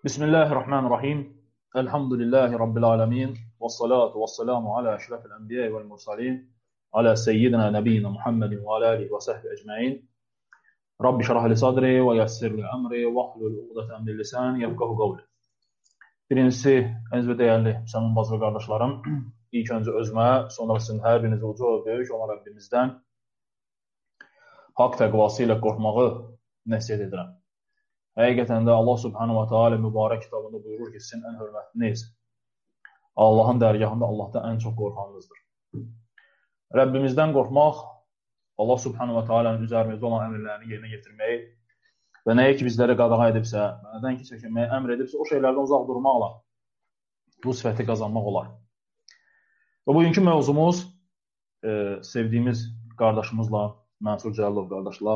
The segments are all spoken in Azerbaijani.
Bismillahirrahmanirrahim. Elhamdülillahi Rabbil alemin. Ve salatu ve selamu ala eşrefil enbiya vel mursalin. Ala seyyidina nebiyyina Muhammedin ve ala alihi ve sahbihi ecmain. Rabbi şrah li sadri ve yassir li emri ve hlul uqdeten min lisani yefqahu qawli. Birincisi, əziz və dəyərli Müsəlman bazı qardaşlarım, ilk öncə özümə, sonra sizin hər birinizi uca və böyük olan Rabbimizdən haqq təqvası ilə qorxmağı nəsiyyət edirəm. Həqiqətən də Allah Subhanahu wa Taala mübarək kitabında buyurur ki, sizin ən hörmətliniz Allahın dərgahında Allahdan ən çox qorxanınızdır. Rəbbimizdən qorxmaq, Allah Subhanahu wa Taala'nın üzərimizdə olan əmrlərini yerinə yetirməyi və nəyə ki bizləri qadağa edibsə, nədən ki çəkinməyi əmr edibsə, o şeylərdən uzaq durmaqla bu sifəti qazanmaq olar. Və bugünkü mövzumuz sevdiyimiz qardaşımızla, Mənsur Cəlilov qardaşla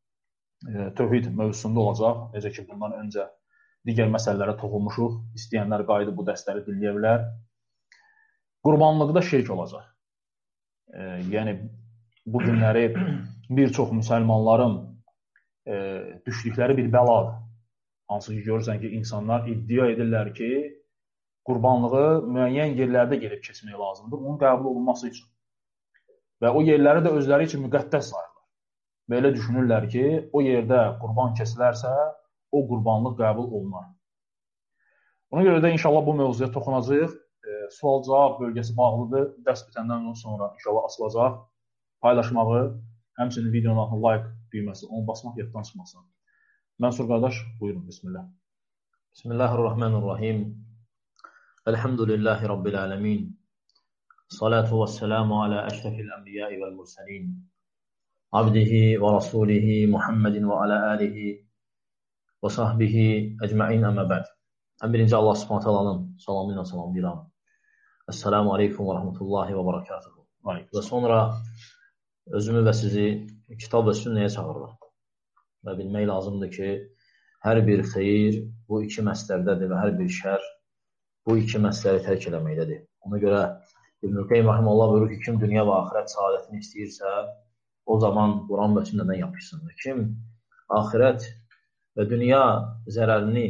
tövhid mövzusunda olacaq. Necə ki, bundan öncə digər məsələlərə toxunmuşuq. İstəyənlər qayıdıb bu dərsləri dinləyə bilər. Qurbanlıqda şirk olacaq. Yəni, bu günləri bir çox müsəlmanların düşdükləri bir bəladır. Hansı ki, görürsən ki, insanlar iddia edirlər ki, qurbanlığı müəyyən yerlərdə gedib keçmək lazımdır, onun qəbul olunması üçün. Və o yerləri də özləri üçün müqəddəs sayırlar. Belə düşünürlər ki, o yerdə qurban kesilərsə, o qurbanlıq qəbul olunar. Ona görə də inşallah bu mövzuya toxunacaq. Sual-cavab bölgəsi bağlıdır. Dərs bitəndən sonra inşallah açılacaq. Paylaşmağı, həmçinin videonun altına like düyməsi, onu basmaq yaddan çıxmasın. Mənsur qardaş, buyurun, bismillah. Bismillahirrahmanirrahim. Elhamdülillahi Rabbil alemin. Salatu və selamu ala əşrefil enbiyai vel mursalin. Abdihi və rasulihi Muhammedin və alə alihi və sahbihi əcməin əmmə bəd. Ən birinci Allah subhanət alanın salamı ilə salamlayıram. Əssalamu aleykum və rəhmətullahi və barakatuhu. Və sonra özümü və sizi kitab və sünnəyə çağırırım. Və bilmək lazımdır ki, hər bir xeyir bu iki məsələrdədir və hər bir şər bu iki məsələri tərk eləməkdədir. Ona görə İbn-i Qeym Rahiməllah buyurur ki, kim dünya və axirət saadətini istəyirsə, o zaman Quran və sünnədən yapışsın. Kim axirət və dünya zərərini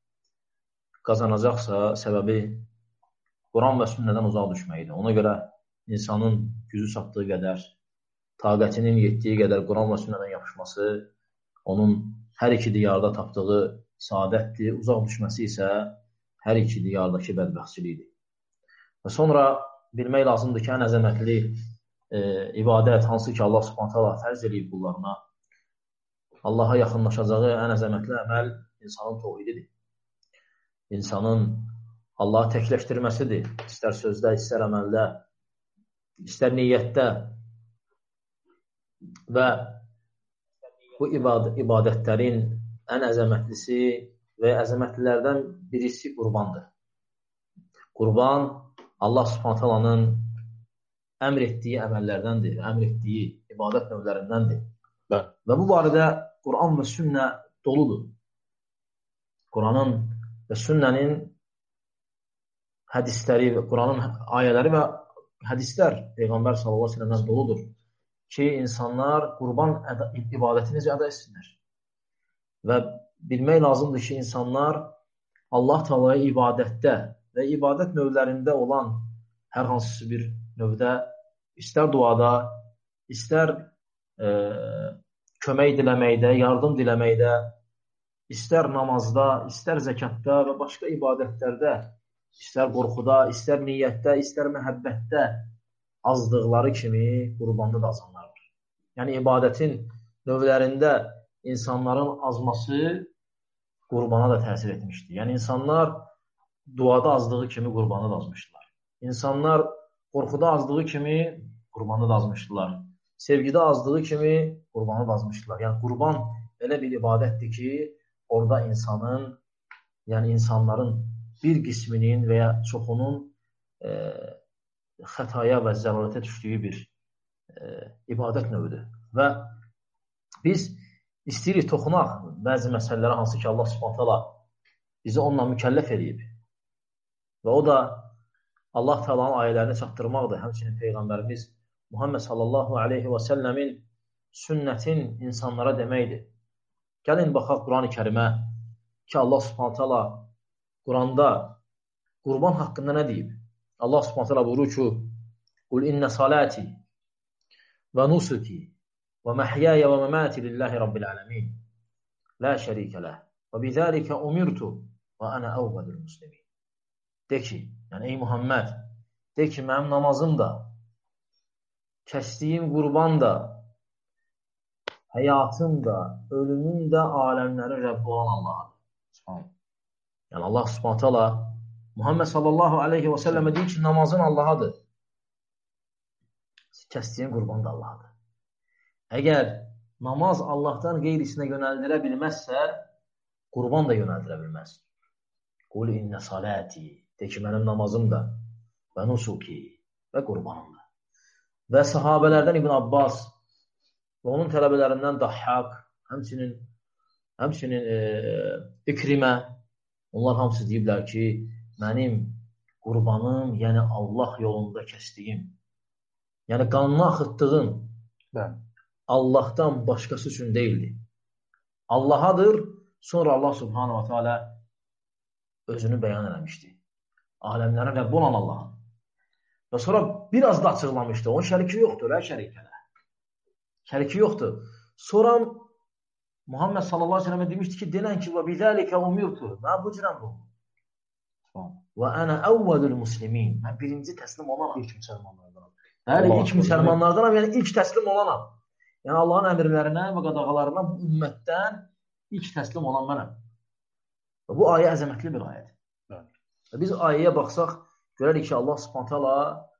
qazanacaqsa, səbəbi Quran və sünnədən uzaq düşməkdir. Ona görə insanın gücü çatdığı qədər, taqətinin yetdiyi qədər Quran və sünnədən yapışması onun hər iki diyarda tapdığı saadətdir, uzaq düşməsi isə hər iki diyardakı bədbəxtçilikdir. Və sonra bilmək lazımdır ki, ən əzəmətli ibadət, hansı ki Allah subhanət hala fərz edib qullarına, Allaha yaxınlaşacağı ən əzəmətli əməl insanın tövhididir. İnsanın Allahı təkləşdirməsidir. İstər sözdə, istər əməldə, istər niyyətdə və bu ibadətlərin ən əzəmətlisi və əzəmətlilərdən birisi qurbandır. Qurban Allah subhanət halanın əmr etdiyi əməllərdəndir, əmr etdiyi ibadət növlərindəndir. Və bu barədə Quran və sünnə doludur. Quranın və sünnənin hədisləri, Quranın ayələri və hədislər Peyğəmbər sallallahu aleyhi ve sellem'dən doludur ki, insanlar qurban ibadətini icra etsinlər. Və bilmək lazımdır ki, insanlar Allah Taala'ya ibadətdə və ibadət növlərində olan hər hansısı bir növdə, istər duada, istər kömək diləməkdə, yardım diləməkdə, istər namazda, istər zəkatda və başqa ibadətlərdə, istər qorxuda, istər niyyətdə, istər məhəbbətdə azdıqları kimi qurbanda da azanlar var. Yəni, ibadətin növlərində insanların azması qurbana da təsir etmişdir. Yəni, insanlar duada azdığı kimi qurbana da azmışdılar. İnsanlar qorxuda azdığı kimi qurbana da azmışdılar. Sevgidə azdığı kimi qurbana da azmışdılar. Yəni, qurban elə bir ibadətdir ki, orada insanların bir qisminin və ya çoxunun xətaya və zəlalətə düşdüyü bir ibadət növüdür. Və biz istəyirik toxunaq bəzi məsələlərə, hansı ki Allah subhanət hala bizi onunla mükəlləf edib. Və o da Allah Teala'nın ayələrini çatdırmaqdır. Həmçinin Peyğəmbərimiz Muhammed sallallahu aleyhi və səlləmin sünnətin insanlara deməkdir. Gəlin baxaq Quran-ı Kərimə ki, Allah subhanət hala Quranda qurban haqqında nə deyib? Allah Subhanahu taala buyurur ki: "Qul inna salati və nusuki və mahyaya və mamati lillahi rabbil alamin. La şərikə ləh. Və bizəlikə umirtu və ana əvvəlul muslimin." De ki, yəni ey Muhammed, de ki, mənim namazım da, kəsdiyim qurban da, həyatım da, ölümüm də aləmlərin Rəbbi olan Allah'adır. Yəni Allah Subhanahu taala Muhammed sallallahu aleyhi və səlləmə deyir ki, namazın Allah'adır. Kəsdiyin qurban da Allah'adır. Əgər namaz Allah'tan qeyrisinə yönəldirə bilməzsə, qurban da yönəldirə bilməz. Qul inna salati, de ki, mənim namazım da, və nusuki, və qurbanım da. Və sahabələrdən İbn Abbas və onun tələbələrindən Dahhak, həmçinin İkrimə, onlar hamısı deyiblər ki, mənim qurbanım, yəni Allah yolunda kəsdiyim, yəni qanını axıtdığım Allah'tan başqası üçün deyildi. Allah'adır, sonra Allah Subhanahu wa Taala özünü bəyan eləmişdi. Aləmlərin Rəbbi olan Allah'ın. Və sonra biraz da açıqlamışdı. Onun şəriki yoxdur, şərikələ. Şəriki yoxdur. Sonra Muhammed sallallahu aleyhi ve sellem'e demişdi ki, denən ki, və bizəlikə umirtu. Mən bu cürəm bu. Və ənə əvvəlül muslimin. Mən birinci təslim olanam. İlk müsəlmanlardanam. Bəli, ilk müsəlmanlardanam, yəni ilk təslim olanam. Yəni Allahın əmrlərinə və qadağalarına bu ümmətdən ilk təslim olan mənəm. Və bu ayə əzəmətli bir ayədir. Və biz ayəyə baxsaq, görərik ki, Allah Subhanahu taala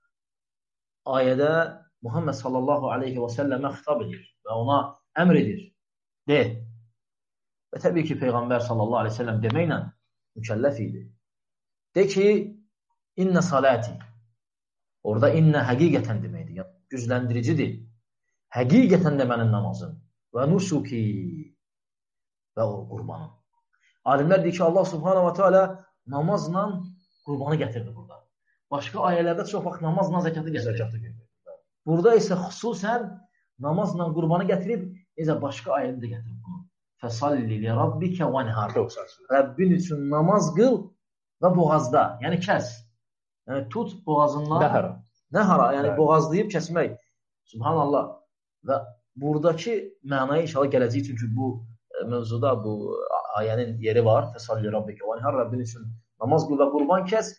ayədə Muhammed sallallahu aleyhi və səlləmə xitab edir və ona əmr edir. De. Və təbii ki, Peyğəmbər sallallahu aleyhi və səlləm deməklə mükəlləf idi. De ki, inna salati. Orada inna həqiqətən deməkdir. Yəni, gücləndiricidir. Həqiqətən də mənim namazım. Və nusuki. Və o qurbanım. Alimlər deyir ki, Allah Subhanahu wa Taala namazla qurbanı gətirdi burada. Başqa ayələrdə çox vaxt namazla zəkatı gətirir. Burada isə xüsusən namazla qurbanı gətirib, necə başqa ayədə də gətirib bunu. Fəsalli li rabbikə vənhar. Rəbbin üçün namaz qıl və boğazda, yəni kəs. Yəni tut boğazından. Nəhara, yəni boğazlayıb kəsmək. Subhanallah. Və buradakı mənaya inşallah gələcək, çünki bu mövzuda bu ayənin yeri var. Fəsalli rabbikə vənhar. Rəbbin üçün namaz qıl və qurban kəs.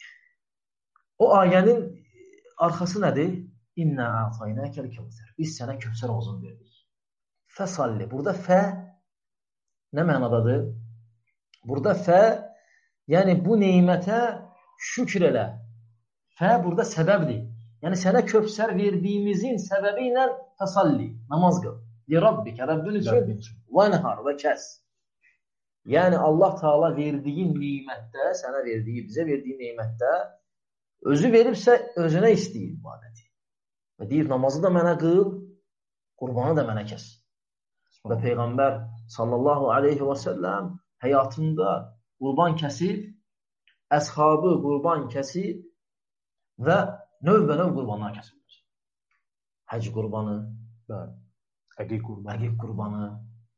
O ayənin arxası nədir? İnna a'taynakal kevser. Biz sənə Kövsər hovuzunu verdik. Fəsalli. Burada fə nə mənadadır? Burada fə, yəni bu nemətə şükür elə. Fə burada səbəbdir. Yəni sənə Kövsər verdiyimizin səbəbi ilə fəsalli. Namaz qıl. Li rabbikə. Rəbbin üçün vənhar və kəs. Yəni Allah Taala verdiyi nemətdə, sənə verdiyi, bizə verdiyi nemətdə özü veribsə özünə istəyir ibadəti. Və deyir, namazı da mənə qıl, qurbanı da mənə kəs. Və Peyğəmbər sallallahu aleyhi və səlləm həyatında qurban kəsib, əshabı qurban kəsib və növbə-növ qurbanlar kəsiblər. Həc qurbanı, əqiq qurbanı,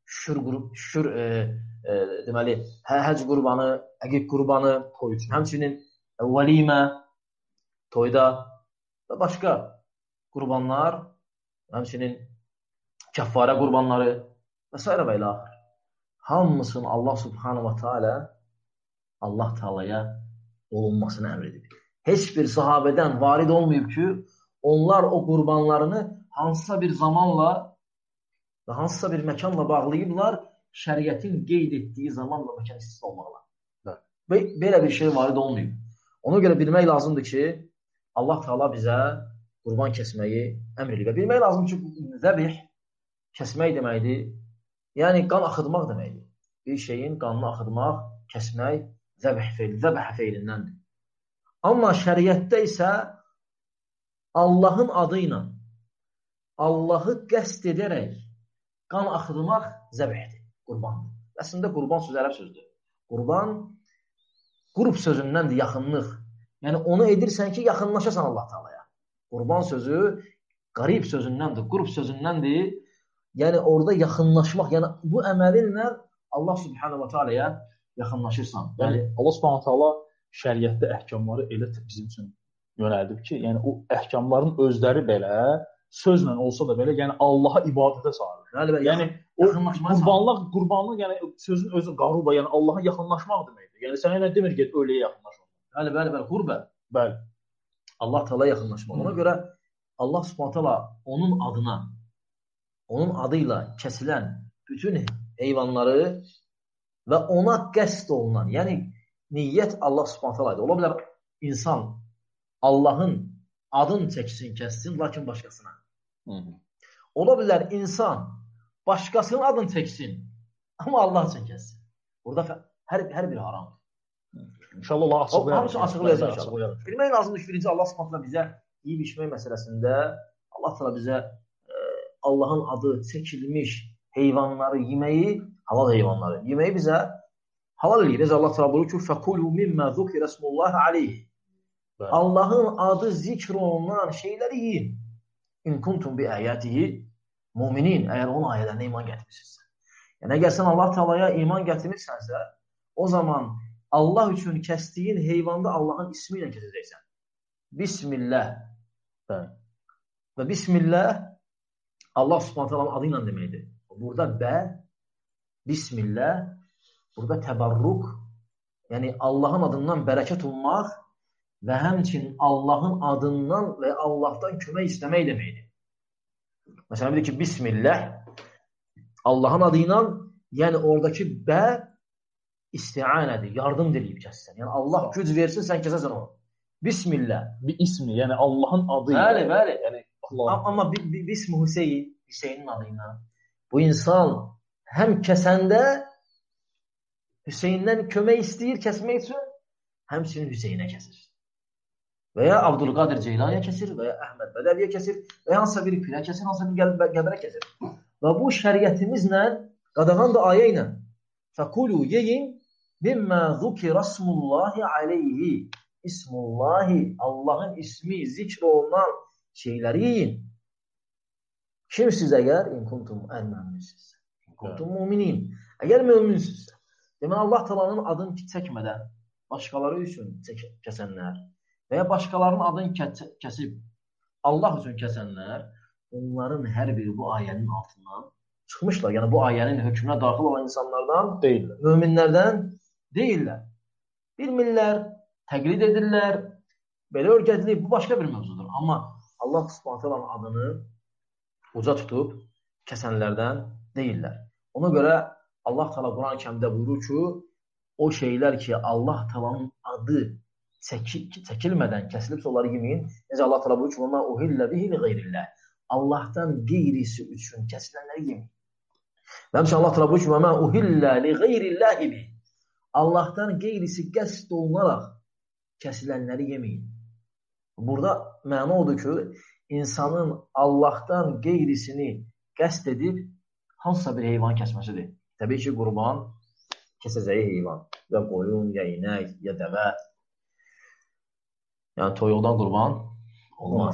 deməli, həc qurbanı, əqiq qurbanı, həmçinin vəlimə, toyda və başqa qurbanlar, həmçinin kəffarə qurbanları və s. və ilə axır. Hamısını Allah Subhanahu wa Taala Allah Taalaya olunmasını əmr edib. Heç bir sahabədən varid olmayıb ki, onlar o qurbanlarını hansısa bir zamanla və hansısa bir məkanla bağlayıblar, şəriətin qeyd etdiyi zamanla məkan istisna olmaqla. Və belə bir şey varid olmayıb. Ona görə bilmək lazımdır ki, Allah Taala bizə qurban kəsməyi əmr edir. Və bilmək lazımdır ki, zəbih kəsmək deməkdir. Yəni, qan axıtmaq deməkdir. Bir şeyin qanını axıtmaq, kəsmək zəbh feilindəndir. Amma şəriətdə isə Allahın adı ilə Allahı qəsd edərək qan axıtmaq zəbihdir, qurbandır. Əslində, qurban sözü ərəb sözdür. Qurban, qurb sözündəndir, yaxınlıq. Yəni, onu edirsən ki, yaxınlaşasan Allah Taalaya. Qurban sözü qarib sözündəndir, qurb sözündəndir. Yəni, orada yaxınlaşmaq, yəni bu əməlinlə Allah Subhanahu wa Taalaya yaxınlaşırsan. Yəni Allah Subhanahu taala şəriətdə əhkamları elə bizim üçün yönəldib ki, yəni o əhkamların özləri belə sözlə olsa da belə, yəni Allaha ibadətə çağırır. Bəli, yəni o qurbanlıq yəni sözün özü qaruba, yəni Allaha yaxınlaşmaq deməkdir. Yəni sənə nə demir get öləyə yaxınlaş. Bəli, qurbə. Bəli. Allah Taala yaxınlaşmaq. Ona görə Allah Subhanahu taala onun adıyla kəsilən bütün heyvanları və ona qəsd olunan, yəni niyyət Allah Subhanahu taala. Ola bilər insan Allahın adını çəksin, kəssin, lakin başqasına. Ola bilər insan başqasının adını çəksin, amma Allah üçün kəssin. Burada hər biri haramdır. İnşallah Allah açıqlayacaq. Hamısı açıqlayacaq inşallah. Bilmək lazımdır ki, birinci Allah Subhanahu bizə yeyib içmək məsələsində Allah Taala bizə Allahın adı çəkilmiş heyvanları yeməyi, halal heyvanları yeməyi bizə halal edir. Allah Taala buyurur ki: "Fekulu mimma zukira ismullahi alayhi." Allahın adı zikr olunan şeyləri yiyin. İn kuntum bi ayatihi mu'minin. Əgər onun ayələrinə iman gətirmirsənsə. Yəni əgər sən Allah Taalaya iman gətirmirsənsə, o zaman Allah üçün kəsdiyin heyvanda Allahın ismi ilə kəsəcəksən. Bismillah. Və Bismillah Allah Subhanahu taalanın adı ilə deməkdir. Burada Bismillah, burada təbarruk, yəni Allahın adından bərəkət ummaq və həmçinin Allahın adından və Allahdan kömək istəmək deməkdir. Məsələn, deyir ki, Bismillah Allahın adı ilə, yəni oradakı isti'anədir, yardım diləyib kəssən. Yəni Allah güc versin, sən kəsəsən onu. Bismillah. Bir ismi, yəni Allahın adı ilə. Bəli. Yəni amma bismi Hüseynin adı ilə. Bu insan həm kəsəndə Hüseyndən kömək istəyir kəsmək üçün, həmçinin Hüseynə kəsir. Və ya Abdülqadir Ceylaniyə kəsir, və ya Əhməd Bədəviyə kəsir, və ya hansısa bir pirə kəsir, hansısa bir qəbərə kəsir. Və bu şəriətimizlə, qadağan da ayə ilə fəkulu yeyin mimmə zukirasmullahi aleyhi. İsmullahi, Allahın ismi zikr olunan şeyləri yiyin. Kimsiz əgər in kuntum əl-müminsinizsə, in kuntum müminin. Əgər müminsinizsə, demək Allah Taala'nın adını çəkmədən başqaları üçün kəsənlər və ya başqalarının adını kəsib Allah üçün kəsənlər, onların hər biri bu ayənin altından çıxmışlar. Yəni bu ayənin hökmünə daxil olan insanlardan deyillər, möminlərdən deyillər. Bilmirlər, təqlid edirlər, belə öyrədilir, bu başqa bir mövzudur. Amma Allah Subhanahu taalanın adını uca tutub kəsənlərdən deyillər. Ona görə Allah Taala Quran-Kərimdə buyurur ki, o şeylər ki, Allah Taalanın adı çəkilmədən kəsilibsə onları yeməyin. Necə Allah Taala buyurur ki, "Vəma uhillə bihi li qeyrillah." Allahdan qeyrisi üçün kəsilənləri yeməyin. Və həmçinin Allah Taala buyurur ki, "Vəma uhillə li qeyrillah bi." Allahdan qeyrisi qəsd olunaraq kəsilənləri yeməyin. Burada məna odur ki, insanın Allahdan qeyrisini qəsd edib hansısa bir heyvan kəsməsidir. Təbii ki, qurban kəsəcəyi heyvan. Ya qoyun, ya inək, ya dəvə. Yəni toyuqdan qurban olmaz.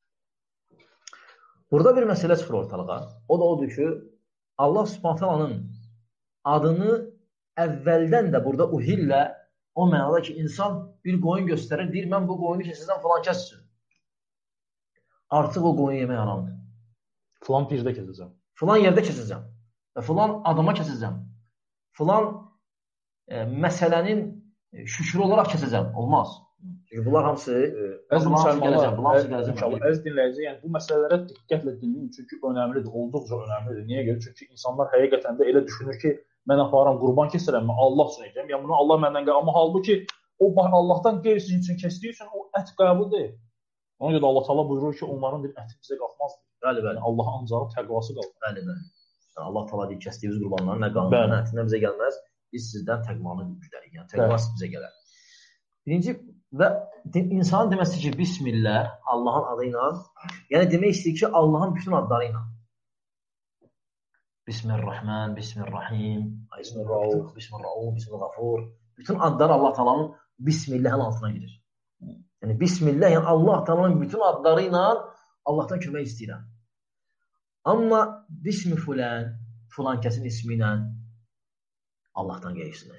Burada bir məsələ çıxır ortalığa. O da odur ki, Allah Subhanahu taalanın adını əvvəldən də burada uhillə, o mənada ki, insan bir qoyun göstərir, deyir, mən bu qoyunu kəsəcəm falan kəssin. Artıq o qoyun yemək haramdır. Filan pirdə kəsəcəm. Filan yerdə kəsəcəm. Və filan adama kəsəcəm. Filan məsələnin şükrü olaraq kəsəcəm. Olmaz. Çünki bunlar hamısı əziz dinləyici, yəni bu məsələlərə diqqətlə dinləyin, çünki önəmlidir, olduqca önəmlidir. Niyə görə? Çünki insanlar həqiqətən də elə düşünür ki, mən aparam qurban kəsirəm, mən Allah üçün edəcəm. Yəni bunu Allah məndən qəbul. Amma halbuki o Allahdan qeyrisi üçün kəsdiyi üçün o ət qəbul deyil. Ona görə Allah Taala buyurur ki, onların bir əti bizə qalxmaz. Bəli. Yəni Allah ancaq təqvası qalır. Bəli. Yəni Allah Taala deyir, kəsdiyiniz qurbanların nə qanunun ətinə bizə gəlməz. Biz sizdən təqvanı güdərik. Yəni təqva bizə gələr. Birinci və insanın deməsi ki, Bismillah, Allahın adı ilə, yəni demək istəyir ki, Allahın bütün adları ilə. Bismillahirrahman, Bismillahirrahim, Bismillahirrauf, Bismillahirrauf, Bismillahirgafur. Bütün adlar Allah Taala'nın Bismillah'ın altına girir. Yəni Bismillah, yəni Allah Taala'nın bütün adları ilə Allahdan kömək istəyirəm. Amma Bismi filan kəsin ismi ilə Allahdan qeyrisinə istədir.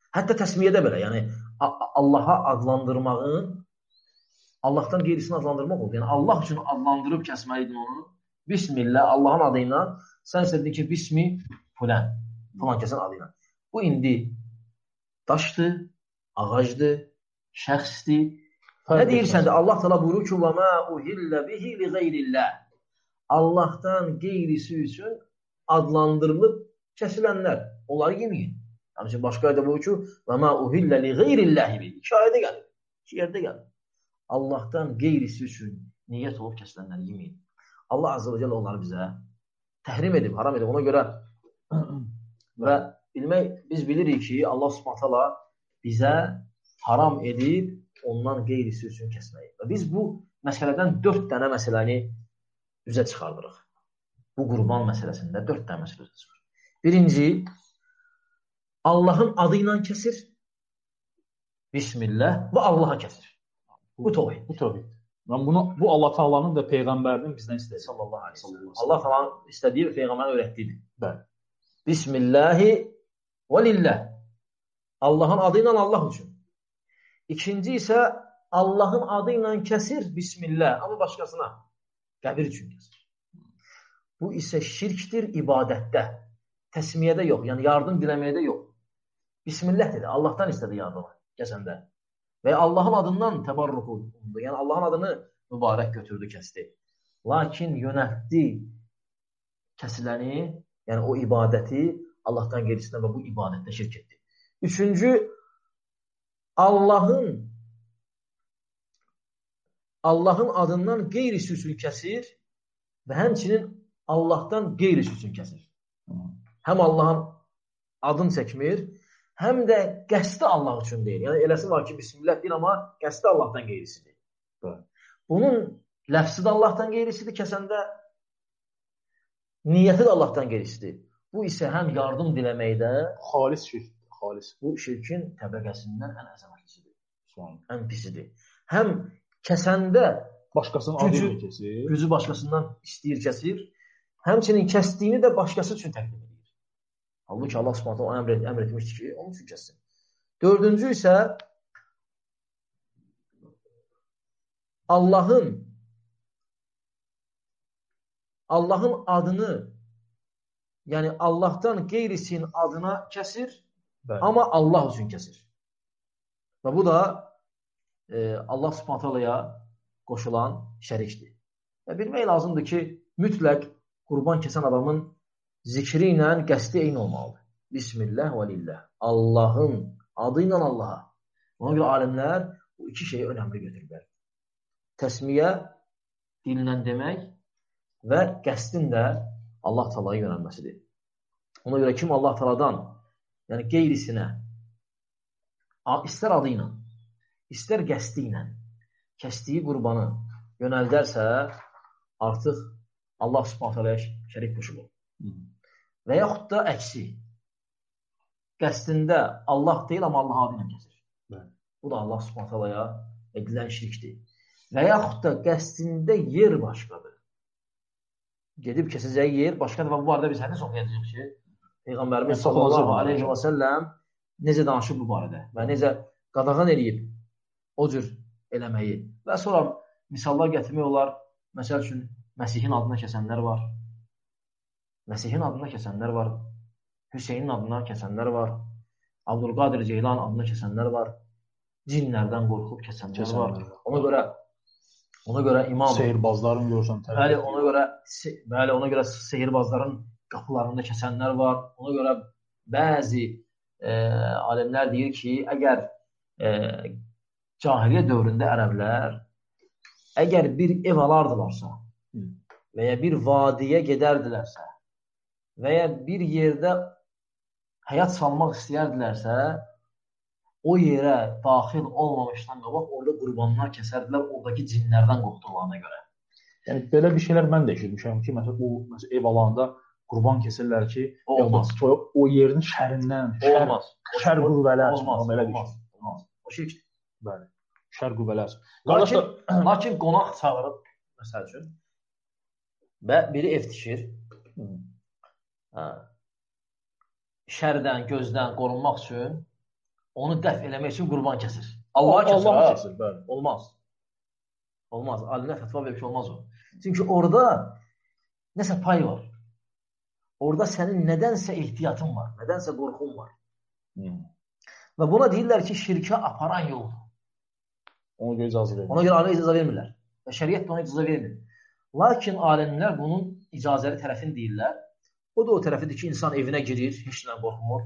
Hətta təsmiyyədə belə, yəni Allaha adlandırmağın Allahdan qeyrisini adlandırmaq oldu. Yəni Allah üçün adlandırıb kəsməliydin onu. Bismillah, Allahın adı ilə sən istədin ki, bismi filan kəsin adı ilə. Bu indi daşdır, ağacdır, şəxsdir. Nə deyirsən də Allah təala buyurur ki, "Və ma uhillə bihi li qeyrillah." Allahdan qeyrisi üçün adlandırılıb kəsilənlər, onları yeməyin. Yəni başqa ayədə buyurur ki, "Və ma uhillə li qeyrillah." İki ayədə gəlir. İki yerdə gəlir. Allahdan qeyrisi üçün niyyət olub kəsilənləri yeməyin. Allah azza və cəllə onları bizə təhrim edib, haram edib. Ona görə və biz bilirik ki, Allah Subhanahu taala bizə haram edib ondan qeyrisi üçün kəsməyi. Və biz bu məsələdən 4 dənə məsələni üzə çıxardırıq. Bu qurban məsələsində 4 dənə məsələ üzə çıxır. Birinci, Allahın adı ilə kəsir. Bismillah və Allaha kəsir. Bu tövhid. Bu tövhid. Bu Allah Taala'nın da peyğəmbərinin bizdən istədiyi. Sallallahu əleyhi və səlləm. Allah Taala'nın istədiyi və peyğəmbərin öyrətdiyidir. Bəli. Bismillahi və lillah. Allahın adı ilə Allah üçün. İkinci isə Allahın adı ilə kəsir Bismillah, amma başqasına qəbir üçün kəsir. Bu isə şirkdir ibadətdə. Təsmiyədə yox, yəni yardım diləməkdə yox. Bismillah dedi, Allahdan istədi yardımı kəsəndə. Və Allahın adından təbarruk oldu. Yəni Allahın adını mübarək götürdü, kəsdi. Lakin yönəltdi kəsiləni, yəni o ibadəti Allahdan qeyrisinə və bu ibadətdə şirk etdi. Üçüncü, Allahın adından qeyrisi üçün kəsir və həmçinin Allahdan qeyrisi üçün kəsir. Həm Allahın adını çəkmir, həm də qəsdi Allah üçün deyil. Yəni eləsi var ki, Bismillah deyil, amma qəsdi Allahdan qeyrisidir. Bunun ləfsi də Allahdan qeyrisidir kəsəndə, niyyəti də Allahdan qeyrisidir. Bu isə həm yardım diləməkdə xalis şirk. Bu şirkin təbəqəsindən ən əzəmətlisidir. Ən pisidir. Həm kəsəndə başqasının adını kəsir. Gücü başqasından istəyir, kəsir. Həmçinin kəsdiyini də başqası üçün təqdim edir. Halbuki Allah Subhanahu taala əmr etmişdir ki, onun üçün kəssin. Dördüncü isə Allahın adını, yəni Allahdan qeyrisinin adına kəsir. Bəli. Amma Allah üçün kəsir. Və bu da Allah Subhanahu taalaya qoşulan şərikdir. Və bilmək lazımdır ki, mütləq qurban kəsən adamın zikri ilə qəsdi eyni olmalıdır. Bismillah və lillah. Allahın adı ilə Allaha. Ona görə alimlər bu iki şeyi önəmli götürürlər. Təsmiyə dillə demək və qəsdin də Allah Taalaya yönəlməsidir. Ona görə kim Allah Taaladan, yəni qeyrisinə, istər adı ilə, istər qəsdi ilə kəsdiyi qurbanı yönəldərsə, artıq Allah Subhanahu taalaya şərik qoşulur. Və yaxud da əksi, qəsdində Allah deyil, amma Allah adı ilə kəsir. Bu da Allah Subhanahu taalaya edilən şirkdir. Və yaxud da qəsdində yer başqadır. Gedib kəsəcəyi yer başqadır və bu barədə biz hədis oxuyacağıq ki, Peyğəmbərimiz sallallahu aleyhi və səlləm necə danışıb bu barədə və necə qadağan edib o cür eləməyi. Və sonra misallar gətirmək olar. Məsəl üçün, Məsihin adına kəsənlər var. Məsihin adına kəsənlər var. Hüseynin adına kəsənlər var. Abdülqadir Ceylan adına kəsənlər var. Cinlərdən qorxub kəsənlər var. Ona görə imam seyirbazların görsən təbii. Ona görə seyirbazların qapılarında kəsənlər var. Ona görə bəzi alimlər deyir ki, əgər cahiliyyə dövründə ərəblər əgər bir ev alardılarsa və ya bir vadiyə gedərdilərsə və ya bir yerdə həyat salmaq istəyərdilərsə, o yerə daxil olmamışdan qabaq orada qurbanlar kəsərdilər oradakı cinlərdən qorxduqlarına görə. Yəni belə bir şeylər mən də eşitmişəm ki, məsələn ev alanda qurban kesirlər ki, o yerin şərindən, şər qüvvələr olmaz. O şirkdir. Bəli. Şər qüvvələr. Lakin qonaq çağırıb, məsəl üçün, və biri ev tikir, şərdən, gözdən qorunmaq üçün onu dəf eləmək üçün qurban kəsir. Allaha kəsir, bəli. Olmaz. Olmaz. Alimlər fətva verir ki, olmaz o. Çünki orada nəsə pay var. Orada sənin nədənsə ehtiyatın var, nədənsə qorxun var. Və buna deyirlər ki, şirkə aparan yoldur. Ona görə icazə vermirlər. Ona görə alimlər icazə vermirlər. Və şəriət də ona icazə vermir. Lakin alimlər bunun icazəli tərəfini deyirlər. O da o tərəfidir ki, insan evinə girir, heç nə qorxmur.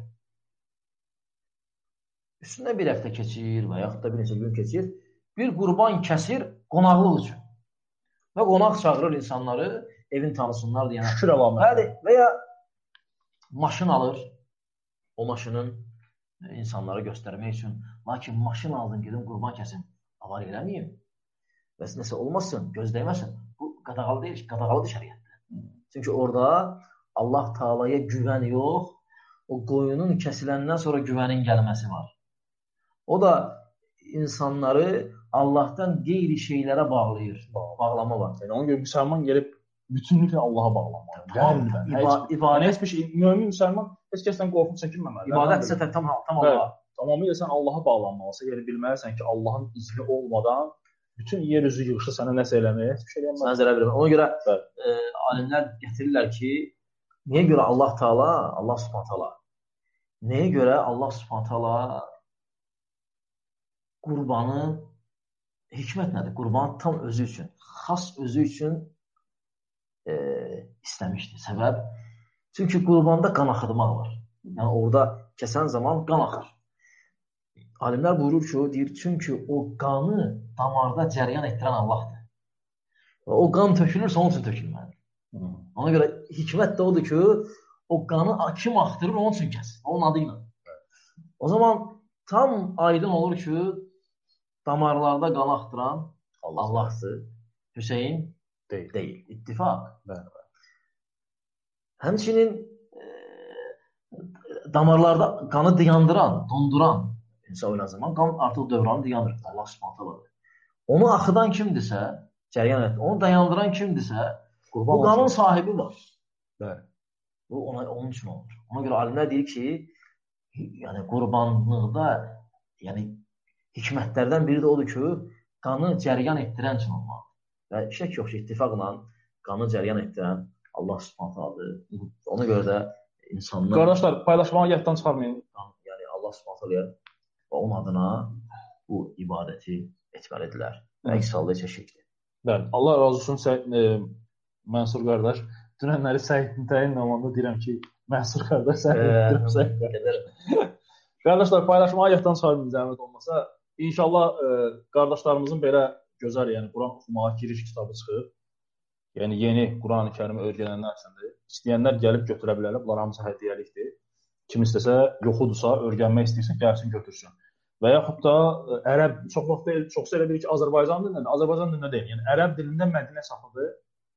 Üstündən bir həftə keçir və yaxud da bir neçə gün keçir. Bir qurban kəsir qonaqlıq üçün. Və qonaq çağırır insanları, evin tanısınlar deyənə. Şükür əlaməti. Və ya maşın alır, o maşının insanlara göstərmək üçün. Lakin maşın aldın, gedin qurban kəsin. Avar eləməyim. Və nəsə olmasın, gözdəyməsin. Bu qadağalı deyil, qadağalıdır şəriətdə. Çünki orada Allah Taalaya güvən yox, o qoyunun kəsiləndən sonra güvənin gəlməsi var. O da insanları Allahdan qeyri şeylərə bağlayır. Bağlama var. Yəni, ona görə müsəlman gəlib bütünlüklə Allaha bağlanmalı. Qəlbən. Heç bir şey, mömin müsəlman heç kəsdən qorxub çəkinməməli. İbadət isə tam Allaha. Tamamilə sən Allaha bağlanmalısan. Yəni, bilməlisən ki, Allahın izni olmadan bütün yer üzü yığışı sənə nəsə eləməyə, heç bir şey eləməyə. Sənə zərər vermə. Ona görə alimlər gətirirlər ki, niyə görə Allah Taala, Allah Subhanahu taala, nəyə görə Allah Subhanahu taala qurbanı, hikmət nədir? Qurbanı tam özü üçün, xas özü üçün istəmişdir. Səbəb, çünki qurbanda qan axıdmaq var. Yəni, orada kəsən zaman qan axır. Alimlər buyurur ki, o deyir, çünki o qanı damarda cəryan etdirən Allahdır. Və o qan tökülürsə, onun üçün tökülməlidir. Ona görə hikmət də odur ki, o qanı kim axtırır, onun üçün kəsin, onun adı ilə. O zaman tam aydın olur ki, damarlarda qan axtıran Allahdır. Hüseyin deyil. İttifaq. Həmçinin damarlarda qanı dayandıran, donduran insan öyle zaman qan artıq dövranı dayanır. Allah Subhanahu taala. Onu axıdan kimdirsə, cəryan et. Onu dayandıran kimdirsə, bu qanın sahibi var. Bəli. Bu onun üçün olur. Ona görə alimlər deyir ki, yəni qurbanlıqda, yəni hikmətlərdən biri də odur ki, qanı cəryan etdirən üçün olmalı. Və şək yox ki, ittifaqla qanı cəryan etdirən Allah Subhanahu taaladır. Ona görə də insanlar... Qardaşlar, paylaşmağı yaddan çıxarmayın. Yəni Allah Subhanahu taala və onun adına bu ibadəti etməlidirlər. Əks halda çəşikdir. Bəli. Allah razı olsun Mənsur qardaş. Dünənləri Səidin təyin namında deyirəm ki, Mənsur qardaş Səid. Qardaşlar, paylaşmağı yaddan çıxarmayın zəhmət olmasa. İnşallah qardaşlarımızın belə gözəl, yəni Quran oxumağa giriş kitabı çıxıb. Yəni yeni Quran-ı Kərimi öyrənənlər üçündür. İstəyənlər gəlib götürə bilərlər. Bunlar hamısı hədiyyəlikdir. Kim istəsə, yoxudursa, öyrənmək istəyirsə, gəlsin götürsün. Və yaxud da ərəb, çox vaxt deyil, çoxsa elə bilir ki, Azərbaycan dilində, Azərbaycan dilində deyil. Yəni ərəb dilində Mədinə safıdır.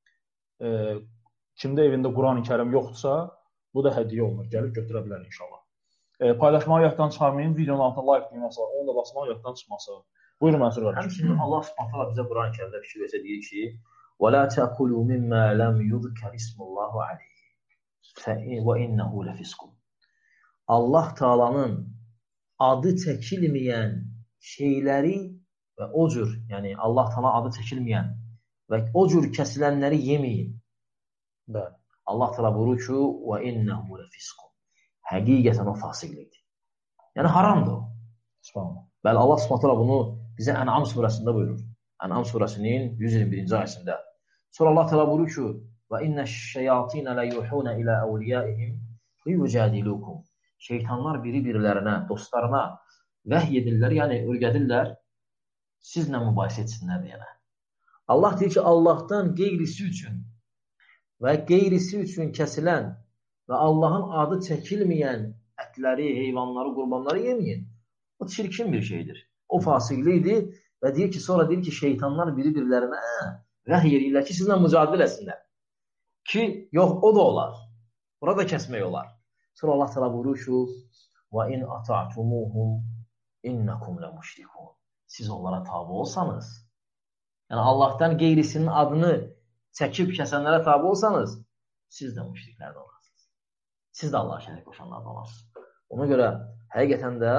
Kimdə evində Quran-ı Kərim yoxdursa, bu da hədiyyə olunur. Gəlib götürə bilər inşallah. Paylaşmağı yaddan çıxarmayın. Videonun altına like düyməsi var. Onu da basmağı yaddan çıxması. Buyurun Mənsur qardaş. Həmçinin Allah Subhanahu bizə Quran-ı Kərimdə fikir versə deyir ki: "Və la taqulu mimma lam yuzkar ismullahu alayhi və innehu lefisqun." Allah Taala'nın adı çəkilməyən şeyləri və o cür, yəni Allah Taala adı çəkilməyən və o cür kəsilənləri yeməyin. Bəli. Allah Taala buyurur ki: "Və innehu lefisqun." Həqiqətən o fasiqlikdir. Yəni haramdır o. Subhanallah. Bəli, Allah Subhanahu bunu bizə Ən'am surəsində buyurur. Ən'am surəsinin 121-ci ayəsində. Sonra Allah Taala buyurur ki: "Və inneş-şeyatin la yuhuna ila awliyaihim liyujadilukum." Şeytanlar biri-birlərinə, dostlarına vəhy edirlər, yəni öyrədirlər, sizlə mübahisə etsinlər deyənə. Allah deyir ki, Allahdan qeyrisi üçün və qeyrisi üçün kəsilən və Allahın adı çəkilməyən ətləri, heyvanları, qurbanları yeməyin. O çirkin bir şeydir. O fasiqlikdir və deyir ki, sonra deyir ki, şeytanlar biri-birlərinə vəhy edirlər ki, sizlə mücadilə etsinlər. Ki, yox, o da olar. Burada kəsmək olar. Sonra Allah Teala buyurur ki: "Və in ata'tumuhum innakum lemüşrikun." Siz onlara tabe olsanız, yəni Allahdan qeyrisinin adını çəkib kəsənlərə tabe olsanız, siz də müşriklərdən olarsınız. Siz də Allah'a şərik qoşanlardan olarsınız. Ona görə həqiqətən də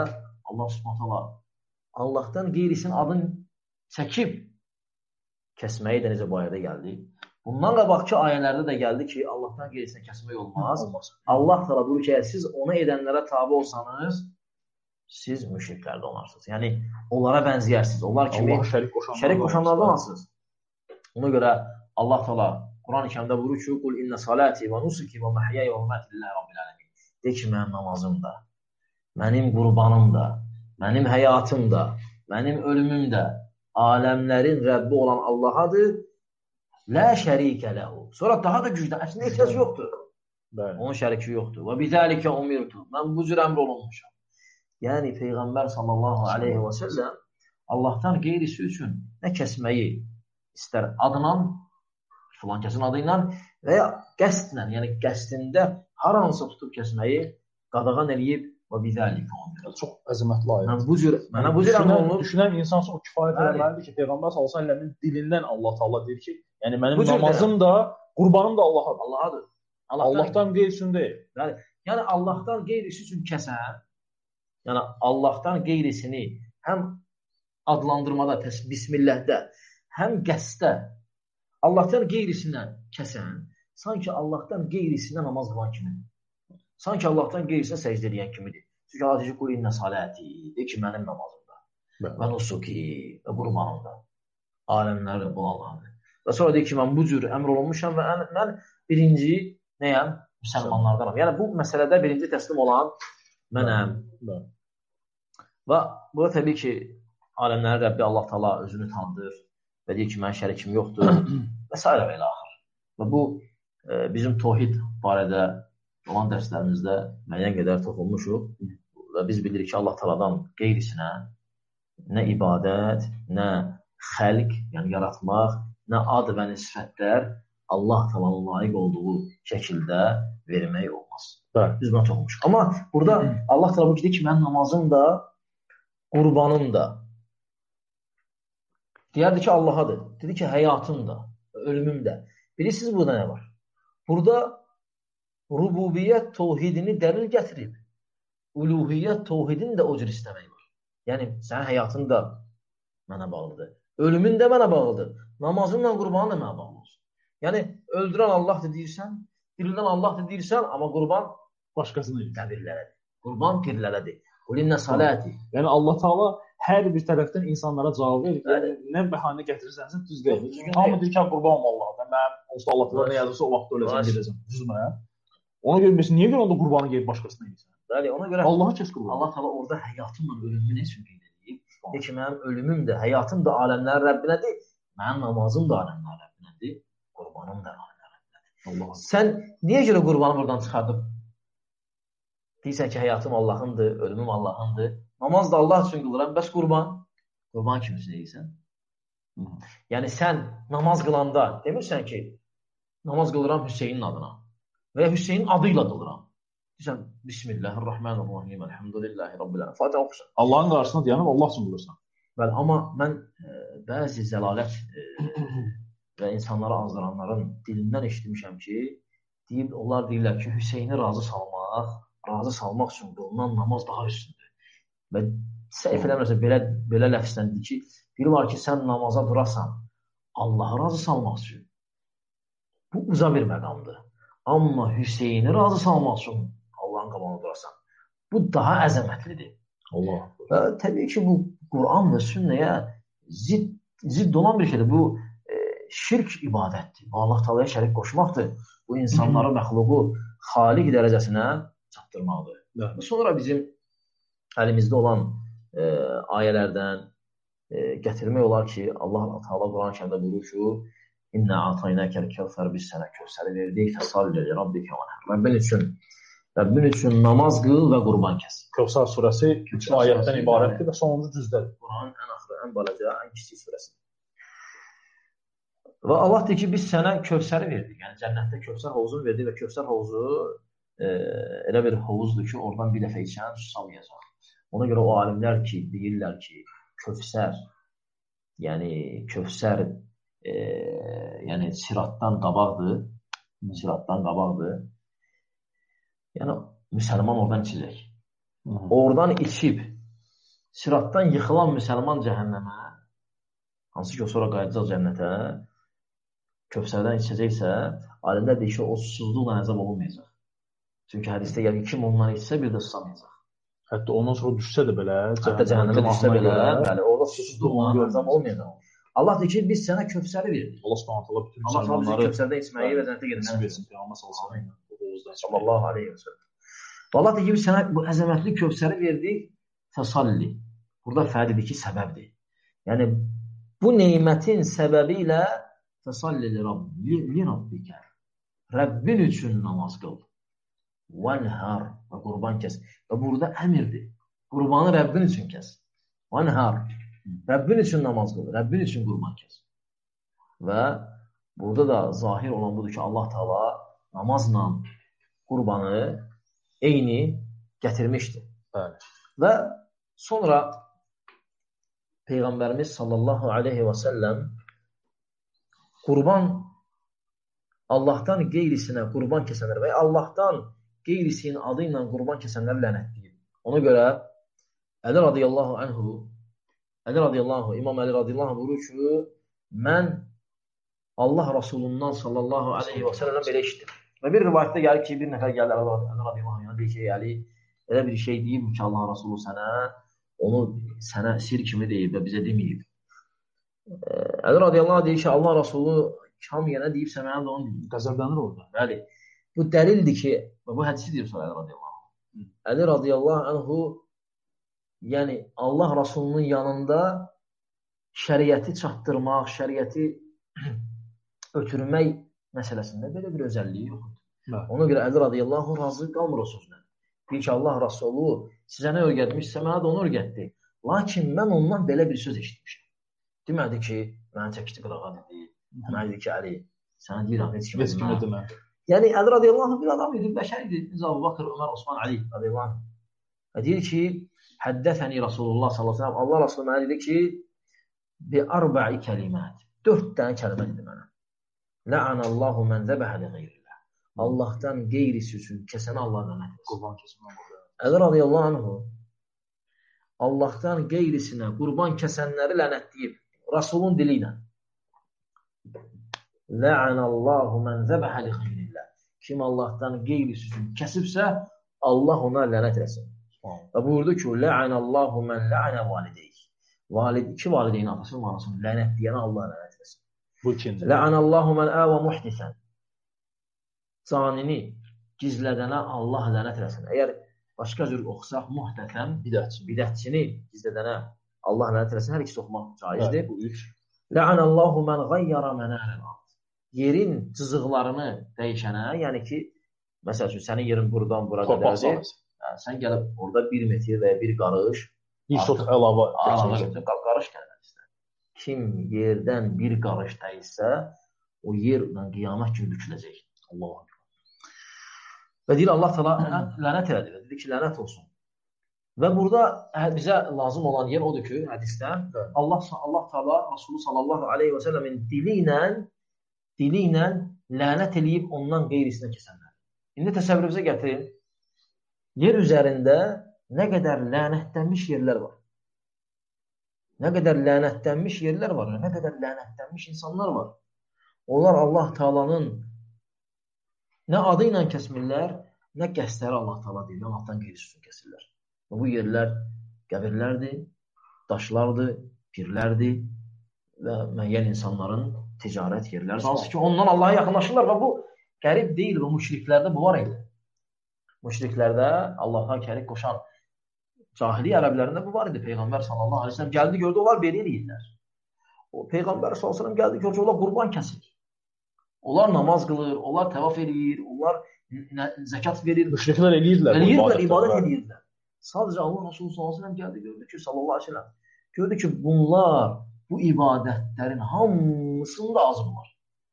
Allah Subhanahu Allahdan qeyrisinin adını çəkib kəsməyi də necə bu ayədə gəldi. Bundan qabaqki ayələrdə də gəldi ki, Allahdan qeyrisini kəsmək olmaz. Allah təala buyurur ki, siz onu edənlərə tabe olsanız, siz müşriklərdə olarsınız. Yəni, onlara bənzəyərsiniz. Onlar kimi şərik qoşanlardan olsınız. Ona görə Allah təala Quran-ı Kərimdə buyurur ki, "Qul inna salati və nusuki və mahyaya və mamati lillahi rabbil alamin." De ki, mənim namazım da, mənim qurbanım da, mənim həyatım da, mənim ölümüm də aləmlərin Rəbbi olan Allahadır. La şərikə ləhu. Sonra daha da güclü. Əslində ehtiyac yoxdur. Onun şəriki yoxdur. Və bizəlikə umirtu. Mən bu cür əmr olunmuşam. Yəni Peyğəmbər sallallahu aleyhi və səlləm Allahdan qeyrisi üçün nə kəsməyi istər adla, filan kəsin adı ilə və ya qəsdlə, yəni qəsdində hər hansı tutub kəsməyi qadağan eləyib və bizəlikə umirtu. Çox əzəmətli ayət. Mənə bu cür əmr olunub. Düşünən insan o kifayət eləməlidir ki, Peyğəmbər sallallahu aleyhi və səlləmin dilindən Allah Taala deyir ki, yəni mənim namazım da, qurbanım da Allahadır. Allahdan qeyrisi deyil. Yəni Allahdan qeyrisi üçün kəsən, yəni Allahdan qeyrisini həm adlandırmada, bismillahdə, həm qəsdə Allahdan qeyrisindən kəsən, sanki Allahdan qeyrisindən namaz qılan kimidir. Sanki Allahdan qeyrisinə səcdə edən kimidir. Çünki Allah deyir, "Qul inna salati", de ki, mənim namazımda, və nusuki, və qurbanımda, aləmlərlə bu Allahdır. Və sonra deyir ki, mən bu cür əmr olunmuşam və mən birinci nəyəm? Müsəlmanlardanam. Yəni, bu məsələdə birinci təslim olan mənəm. Və burada təbii ki, aləmlərin Rəbbi Allah Taala özünü tanıdır və deyir ki, mənim şərikim yoxdur və s. və ilə axır. Və bu, bizim tövhid barədə olan dərslərimizdə müəyyən qədər toxunmuşuq və biz bilirik ki, Allah Taaladan qeyrisinə nə ibadət, nə xəlq, yəni yaratmaq, nə ad və nə sifətlər Allah Taala'nın layiq olduğu şəkildə vermək olmaz. Biz buna toxunmuşuq. Amma burada Allah Taala bu deyir ki, mənim namazım da, qurbanım da. Deyərdi ki, Allahadır. Dedi ki, həyatım da, ölümüm də. Bilirsiniz burada nə var? Burada rububiyyət tövhidini dəlil gətirib. Uluhiyyət tövhidini də o cür istəmək var. Yəni, sənin həyatın da mənə bağlıdır. Ölümün də mənə bağlıdır. Namazınla qurbanın da mənə bağlı olsun. Yəni, öldürən Allahdır deyirsən, dirildən Allahdır deyirsən, amma qurban başqasını qəbirlərədir. Qurban dirlərədir. Qulinə saləti. Yəni, Allah Taala hər bir tərəfdən insanlara cavab verir. Yəni, nə bəhanə gətirirsən, düz deyil. Hamı deyir ki, qurban Allahdır. Mən onsuz Allah Taala nə yazırsa o vaxt öləcəm, gedəcəm. Düzmə. Ona görə biz niyə görə onda qurbanı gedib başqasına edirsən? Bəli, ona görə Allah'a kəs qurban. Allah Taala orada həyatımla ölümümü nə üçün qeyd edib? Deyir ki, mənim ölümüm də, həyatım da aləmlərin Rəbbinədir. Mənim namazım da aləmlərin Rəbbinədir. Qurbanım da aləmlərin Rəbbinədir. Sən niyə görə qurbanı buradan çıxardıb? Deyirsən ki, həyatım Allahındır, ölümüm Allahındır. Namaz da Allah üçün qılıram, bəs qurban? Qurban kimisin deyirsən? Yəni sən namaz qılanda demirsən ki, namaz qılıram Hüseynin adına və ya Hüseynin adıyla qılıram. Deyirsən, Bismillahirrahmanirrahim, elhamdülillahi rabbil alamin. Fatihə oxusan. Allahın qarşısına dayanıb Allah üçün qılırsan. Bəli, amma mən bəzi zəlalət və insanlara azdıranların dilindən eşitmişəm ki, onlar deyirlər ki, Hüseyni razı salmaq üçün qılınan namaz daha üstündür. Və səhv eləmirəsə belə ləfsləndi ki, biri var ki, sən namaza durasan Allahı razı salmaq üçün. Bu uza bir məqamdır. Amma Hüseyni razı salmaq üçün Allahın qabağına durasan. Bu daha əzəmətlidir. Allah. Və təbii ki, bu Quran və sünnəyə zidd olan bir şeydir. Bu şirk ibadətdir. Allah Taala'ya şərik qoşmaqdır. Bu insanları, məxluqu xaliq dərəcəsinə çatdırmaqdır. Sonra bizim əlimizdə olan ayələrdən gətirmək olar ki, Allah Taala Quran-ı Kərimdə buyurur ki, İnna ataynəkəl kəvsər, biz sənə kövsəri verdik, fəsalli li rabbikə vənhər. Rəbbin üçün namaz qıl və qurban kəs. Kövsər surəsi 3 ayətdən ibarətdir və sonuncu cüzdədir. Quranın ən axırı, ən balaca, ən kiçik surəsi. Və Allah deyir ki, biz sənə kövsəri verdik. Yəni cənnətdə kövsər hovuzunu verdik və kövsər hovuzu elə bir hovuzdur ki, oradan bir dəfə içən susamayacaq. Ona görə o alimlər ki, deyirlər ki, Kövsər, yəni siratdan qabaqdır. Yəni, müsəlman oradan içəcək. Oradan içib Siratdan yıxılan müsəlman cəhənnəmə, hansı ki o sonra qayıdacaq cənnətə, Kövsərdən içəcəksə, alimlər deyir ki, o susuzluqla əzab olunmayacaq. Çünki hədisdə gəlir ki, kim ondan içsə, bir də susamayacaq. Hətta ondan sonra düşsə də belə, hətta cəhənnəmə düşsə belə, bəli, orada susuzluqla əzab olmayacaq. Allah deyir ki, biz sənə Kövsəri verdik. Allah Subhanahu bütün müsəlmanları Kövsərdən içməyi və cənnətə getməyi versin. Peyğəmbər sallallahu əleyhi və səlləm. Allah deyir ki, biz sənə bu əzəmətli Kövsəri verdik. Fəsalli. Burada fəalidir ki, səbəbdir. Yəni bu nemətin səbəbi ilə fəsalli li rabbikə. Rəbbin üçün namaz qıl. Vənhar və qurban kəs. Və burada əmirdir. Qurbanı Rəbbin üçün kəs. Vənhar. Rəbbin üçün namaz qıl. Rəbbin üçün qurban kəs. Və burada da zahir olan budur ki, Allah Teala namazla qurbanı eyni gətirmişdir. Bəli. Və sonra Peyğəmbərimiz sallallahu aleyhi və səlləm qurban Allahdan qeyrisinə qurban kəsənlər və Allahdan qeyrisinin adı ilə qurban kəsənlər lənətləyir. Ona görə Əli radiyallahu anhu, İmam Əli radiyallahu anhu buyurur ki, mən Allah Rasulundan sallallahu aleyhi və səlləm belə işitdim. Və bir rivayətdə gəlir ki, bir nəfər gəlir Əli radiyallahu anhu, deyir ki, Əli, elə bir şey deyib ki, Allah Rasulü sənə, onu sənə sir kimi deyib və bizə deməyib. Əli radiyallahu anh deyir ki, Allah Rasulü kam yenə deyibsə, mənə də onu deyib. Qəzəblənir orada. Bəli. Bu dəlildir ki, və bu hədisi deyir sonra Əli radiyallahu anh. Əli radiyallahu anhu, yəni Allah Rasulunun yanında şəriəti çatdırmaq, şəriəti ötürmək məsələsində belə bir özəlliyi yoxdur. Ona görə Əli radiyallahu anh razı qalmır o sözlə. Deyir ki, Allah Rasulü sizə nə öyrətmişsə, mənə də onu öyrətdi. Lakin mən ondan belə bir söz eşitmişəm. Demədi ki, mənə çəkişdi qırağa dedi. Mənə dedi ki, Əli, sənə deyirəm, heç kimi demə. Yəni, Əli radiyallahu anh bir adam idi, bəşər idi. Əbu Bakır, Ömər, Osman, Ali radiyallahu anh. Deyir ki, həddəfəni Rasulullah sallallahu aleyhi ve sellem, Allah Rasulü mənə dedi ki, bi arba'i kəlimət. 4 dənə kəlmə dedi mənə. Lə'anəllahu mən zəbəhə li qeyrillah. Allahdan qeyrisi üçün kəsənə Allah lənət etsin. Əli radiyallahu anhu Allahdan qeyrisinə qurban kəsənləri lənətləyib. Rasulun dili ilə. Lə'anəllahu mən zəbəhə li qeyrillah. Kim Allahdan qeyrisi üçün kəsibsə, Allah ona lənət etsin. Və buyurdu ki, lə'anəllahu mən lə'anə valideyk. İki valideyn atası manasını lənətləyənə Allah lənət etsin. Bu ikinci. Lə'anəllahu mən əvə muhdisən. Canini gizlədənə Allah lənət etsin. Əgər başqa cür oxusaq, muhdəsəm, bidətçini gizlədənə Allah lənət etsin. Hər ikisi oxumaq caizdir. Bu üç. Lə'anəllahu mən qayyara mənərəl ard. Yerin cızıqlarını dəyişənə, yəni ki, məsəl üçün, sənin yerin buradan bura qədərdir. Sən gəlib orada 1 metr və ya 1 qarış bir çox əlavə qarış gəlmək istər. Kim yerdən 1 qarış dəyişsə, o yerlə qiyamət kimi büküləcək. Allah. Və deyir, Allah təala lənət elədi. Dedi ki, lənət olsun. Və burada bizə lazım olan yer odur ki, hədisdə Allah təala Rasulü sallallahu aleyhi və səlləmin dili ilə lənət eləyib ondan qeyrisinə kəsənlər. İndi təsəvvürünüzə gətirin. Yer üzərində nə qədər lənətlənmiş yerlər var. Nə qədər lənətlənmiş yerlər var, nə qədər lənətlənmiş insanlar var. Onlar Allah Taala'nın nə adı ilə kəsmirlər, nə qəsdləri Allah Taala deyil, Allahdan qeyrisi üçün kəsirlər. Bu yerlər qəbirlərdir, daşlardır, pirlərdir və müəyyən insanların ticarət yerləri. Hansı ki, ondan Allaha yaxınlaşırlar və bu qərib deyil və müşriklərdə bu var idi. Müşriklərdə Allaha şərik qoşan cahili ərəblərində bu var idi. Peyğəmbər sallallahu aleyhi ve sellem gəldi, gördü, onlar belə eləyirlər. O Peyğəmbər sallallahu aleyhi ve sellem gəldi, gördü, onlar qurban kəsir. Onlar namaz qılır, onlar təvaf edir, onlar zəkat verir. Müşriklər eləyirdilər. İbadət edirlər. Sadəcə Allah Resulü sallallahu aleyhi ve sellem gəldi, gördü ki, sallallahu aleyhi ve sellem, gördü ki, bunlar bu ibadətlərin hamısında azım var.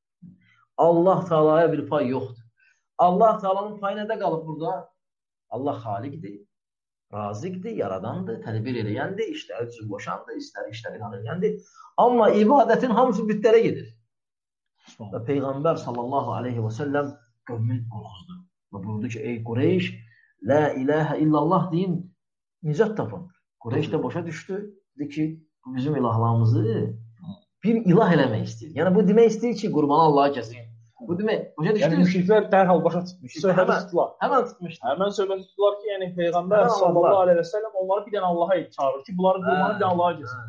Allah Taala'ya bir pay yoxdur. Allah Taala'nın payı nədə qalıb burada? Allah xaliqdir, raziqdir, yaradandır, tədbir eləyəndir, işləri düzgün qoşandır, işləri eləyəndir. Amma ibadətin hamısı bütlərə gedir. Və Peyğəmbər sallallahu aleyhi və səlləm qövmün qorxuzdu. Və buyurdu ki, ey Qureyş, la ilahə illallah deyin, nicat tapın. Qureyş də başa düşdü. Dedi ki, bu bizim ilahlarımızı bir ilah eləmək istəyir. Yəni bu demək istəyir ki, qurbanı Allaha kəsin. Bu demək, başa düşdü. Yəni müşriklər dərhal başa tutmuş. Söhbəti tutdular. Həmən tutmuşdu. Həmən söhbəti tutdular ki, yəni Peyğəmbər sallallahu əleyhi və səlləm onları bir dənə Allaha çağırır ki, bunların qurbanı bir dənə Allaha kəsin.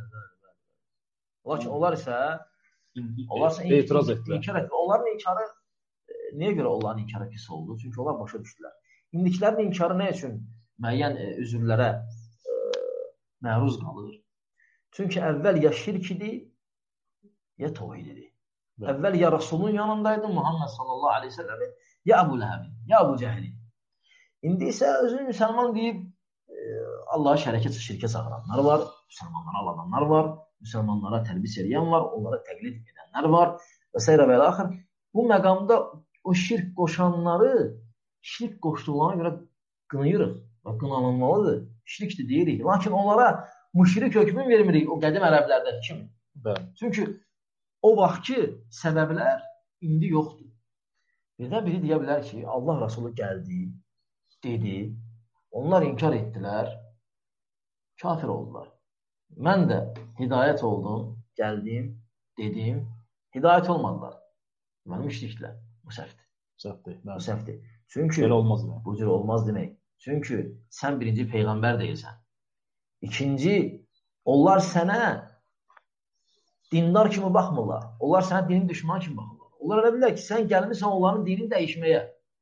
Lakin onlar isə etiraz etdilər. İnkar etdilər. Onların inkarı niyə görə onların inkarı pis oldu? Çünki onlar başa düşdülər. İndikilərin inkarı nə üçün müəyyən üzrlərə məruz qalır? Çünki əvvəl ya şirk idi, ya tövhid idi. Əvvəl ya Rasulun yanındaydı, Muhammed sallallahu aleyhi ve sellemin, ya Əbu Ləhəbin, ya Əbu Cəhilin. İndi isə özünü müsəlman deyib Allah'a şirkə çağıranlar var, müsəlmanlara aladanlar var, müsəlmanlara təlbis edən var, onlara təqlid edənlər var və s. və axır. Bu məqamda o şirk qoşanları şirk qoşduqlarına görə qınayırıq və qınanılmalıdır. Şirkdir deyirik. Lakin onlara müşrik hökmün vermirik o qədim ərəblərdəki kimi. Çünki o vaxtki səbəblər indi yoxdur. Birdən biri deyə bilər ki, Allah Rasulü gəldi, dedi, onlar inkar etdilər, kafir oldular. Mən də hidayət oldum, gəldim, dedim, hidayət olmadılar. Mənim işliklər. Bu səhvdir. Bu səhvdir. Çünki bu cür olmaz demək. Çünki sən birinci Peyğəmbər deyilsən. İkinci, onlar sənə dindar kimi baxmırlar. Onlar sənə dinin düşman kimi baxırlar. Onlar elə bilirlər ki, sən gəlmirsən onların dinini dəyişməyə.